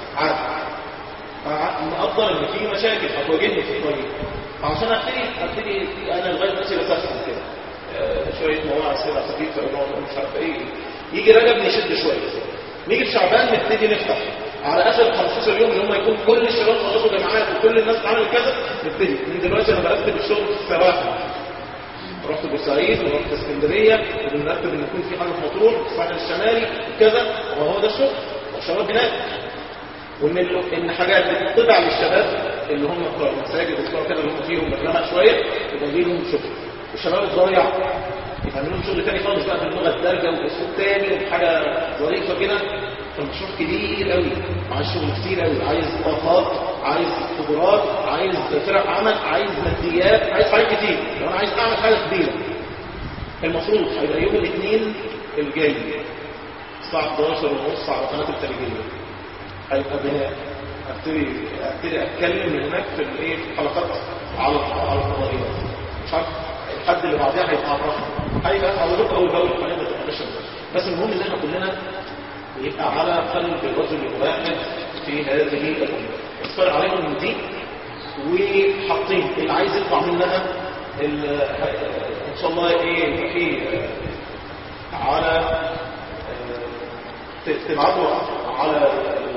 عادي مقدر ان في مشاكل هتواجهني في الطريق عشان ابتدي انا لغايه دلوقتي بسخن كده شويه مواعظ كده خفيفه مش عارف ايه. يجي رجب نشد شويه نيجي في شعبان نبتدي نفتح على اخر 15 يوم اللي هم يكون كل الشباب خلصوا جامعات وكل الناس عملت كذا نبتدي من دلوقتي. انا برتب الشغل في السواحل رحت بورسعيد ورحت اسكندريه وبنرتب ان يكون في حاجه في مطروح في الساحل الشمالي كذا وهو ده الشغل والشباب هناك. وان ان حاجات بتطبع للشباب اللي هم بتوع المساجد وبتوع كده اللي هم فيهم مجرمه شويه يبقى دي لهم شغل. والشباب الضايع يعملوا لهم شغل تاني خالص بقى باللغه الدارجه وباسلوب تاني وحاجه ظريفه كده. فالمشروع كبير قوي عايز شغل كتير قوي عايز طاقات عايز قدرات عايز فرق عمل عايز ماديات عايز حاجات كتير. لو انا عايز اعمل حاجه كبيره المفروض هيبقى يوم الاثنين الجاي الساعه 11:30 على قناه التلفزيون هيبقى بناء. ابتدي اتكلم من هناك في الايه في الحلقات على الفضائيات مش عارف الحد اللي بعدها هيتعرفنا هيبقى اقول لكم اول باول القناه ما تبقاش بس المهم ان احنا كلنا يبقى على قلب الرجل الواحد في هذه الامه. اصبر عليهم من دي وحاطين اللي عايز يطلع منها ان شاء الله ايه في على تبعتوا على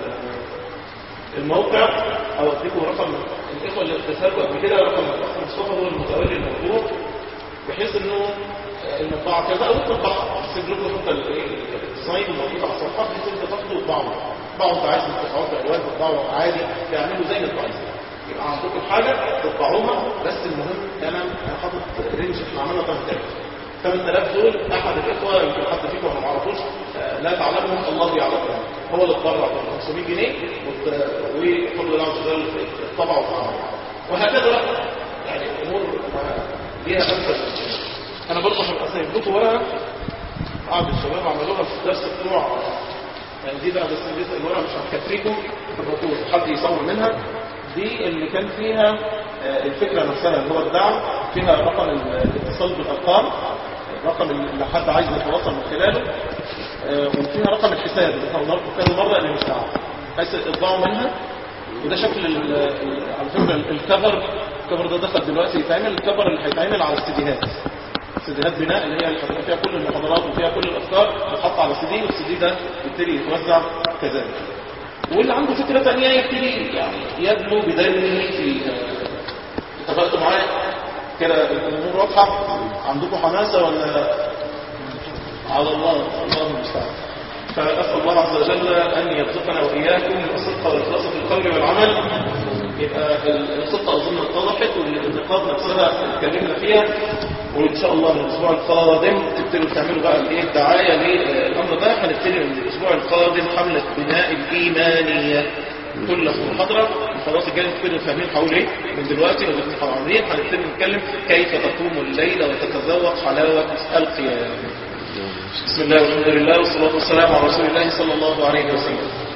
الموقع او اديكم رقم الاخوه اللي اتصلوا قبل كده رقم مصطفى هو المتولي الموضوع بحيث انه المطبعه كذا او الطباعه تسيب لكم انت الديزاين الموجود على الصفحه بحيث انت تاخدوا وتطبعوا انت عايز تطبعوا بالوان تطبعوا عادي تعملوا زي ما انتوا عايزين. يبقى عندكم حاجه تطبعوها بس المهم انا حاطط رينج احنا عملنا 8000 دول. احد الاخوه يمكن حد فيكم ما يعرفوش لا تعلمهم الله يعلمهم هو اللي اتبرع ب 500 جنيه وكل ده عن خلال الطبع والعمل وهكذا. يعني الامور ليها امثله. انا برضه هبقى سايب لكم ورقه قاعد الشباب كانوا عملوها في الدرس بتوع دي بقى، بس دي الورقه مش هتكفيكم الرطوبه، حد يصور منها. دي اللي كان فيها الفكره نفسها اللي هو الدعم، فيها رقم الاتصال بالارقام، الرقم اللي حد عايز يتواصل من خلاله، وفيها رقم الحساب اللي احنا قلنا لكم كذا مره اللي مش دعم، بحيث اطبعوا منها. وده شكل على فكره الكفر ده دخل دلوقتي يتعمل، الكفر اللي هيتعمل على السيديهات، سيديهات بناء اللي هي اللي هتبقى فيها كل المحاضرات وفيها كل الافكار بتحط على سي والسي ده يبتدي يتوزع كذلك. واللي عنده فكره ثانيه يبتدي يعني يدلو بدلوه في. اتفقتوا معايا كده؟ الامور واضحه؟ عندكم حماسه ولا على الله المستعان؟ فاسال الله عز وجل ان يرزقنا واياكم الصدق والاخلاص في القول والعمل. يبقى الخطه اظن اتضحت، والنقاط نفسها اتكلمنا فيها، وان شاء الله من الاسبوع القادم تبتدوا تعملوا بقى الايه الدعايه للامر ده. هنبتدي من الاسبوع القادم حمله بناء الايمانيه، كل محاضره الخلاص الجاي نبتدي فاهمين حول ايه من دلوقتي. لو احنا عاملين هنبتدي نتكلم كيف تقوم الليل وتتذوق حلاوه القيام. بسم الله والحمد لله والصلاه والسلام على رسول الله صلى الله عليه وسلم.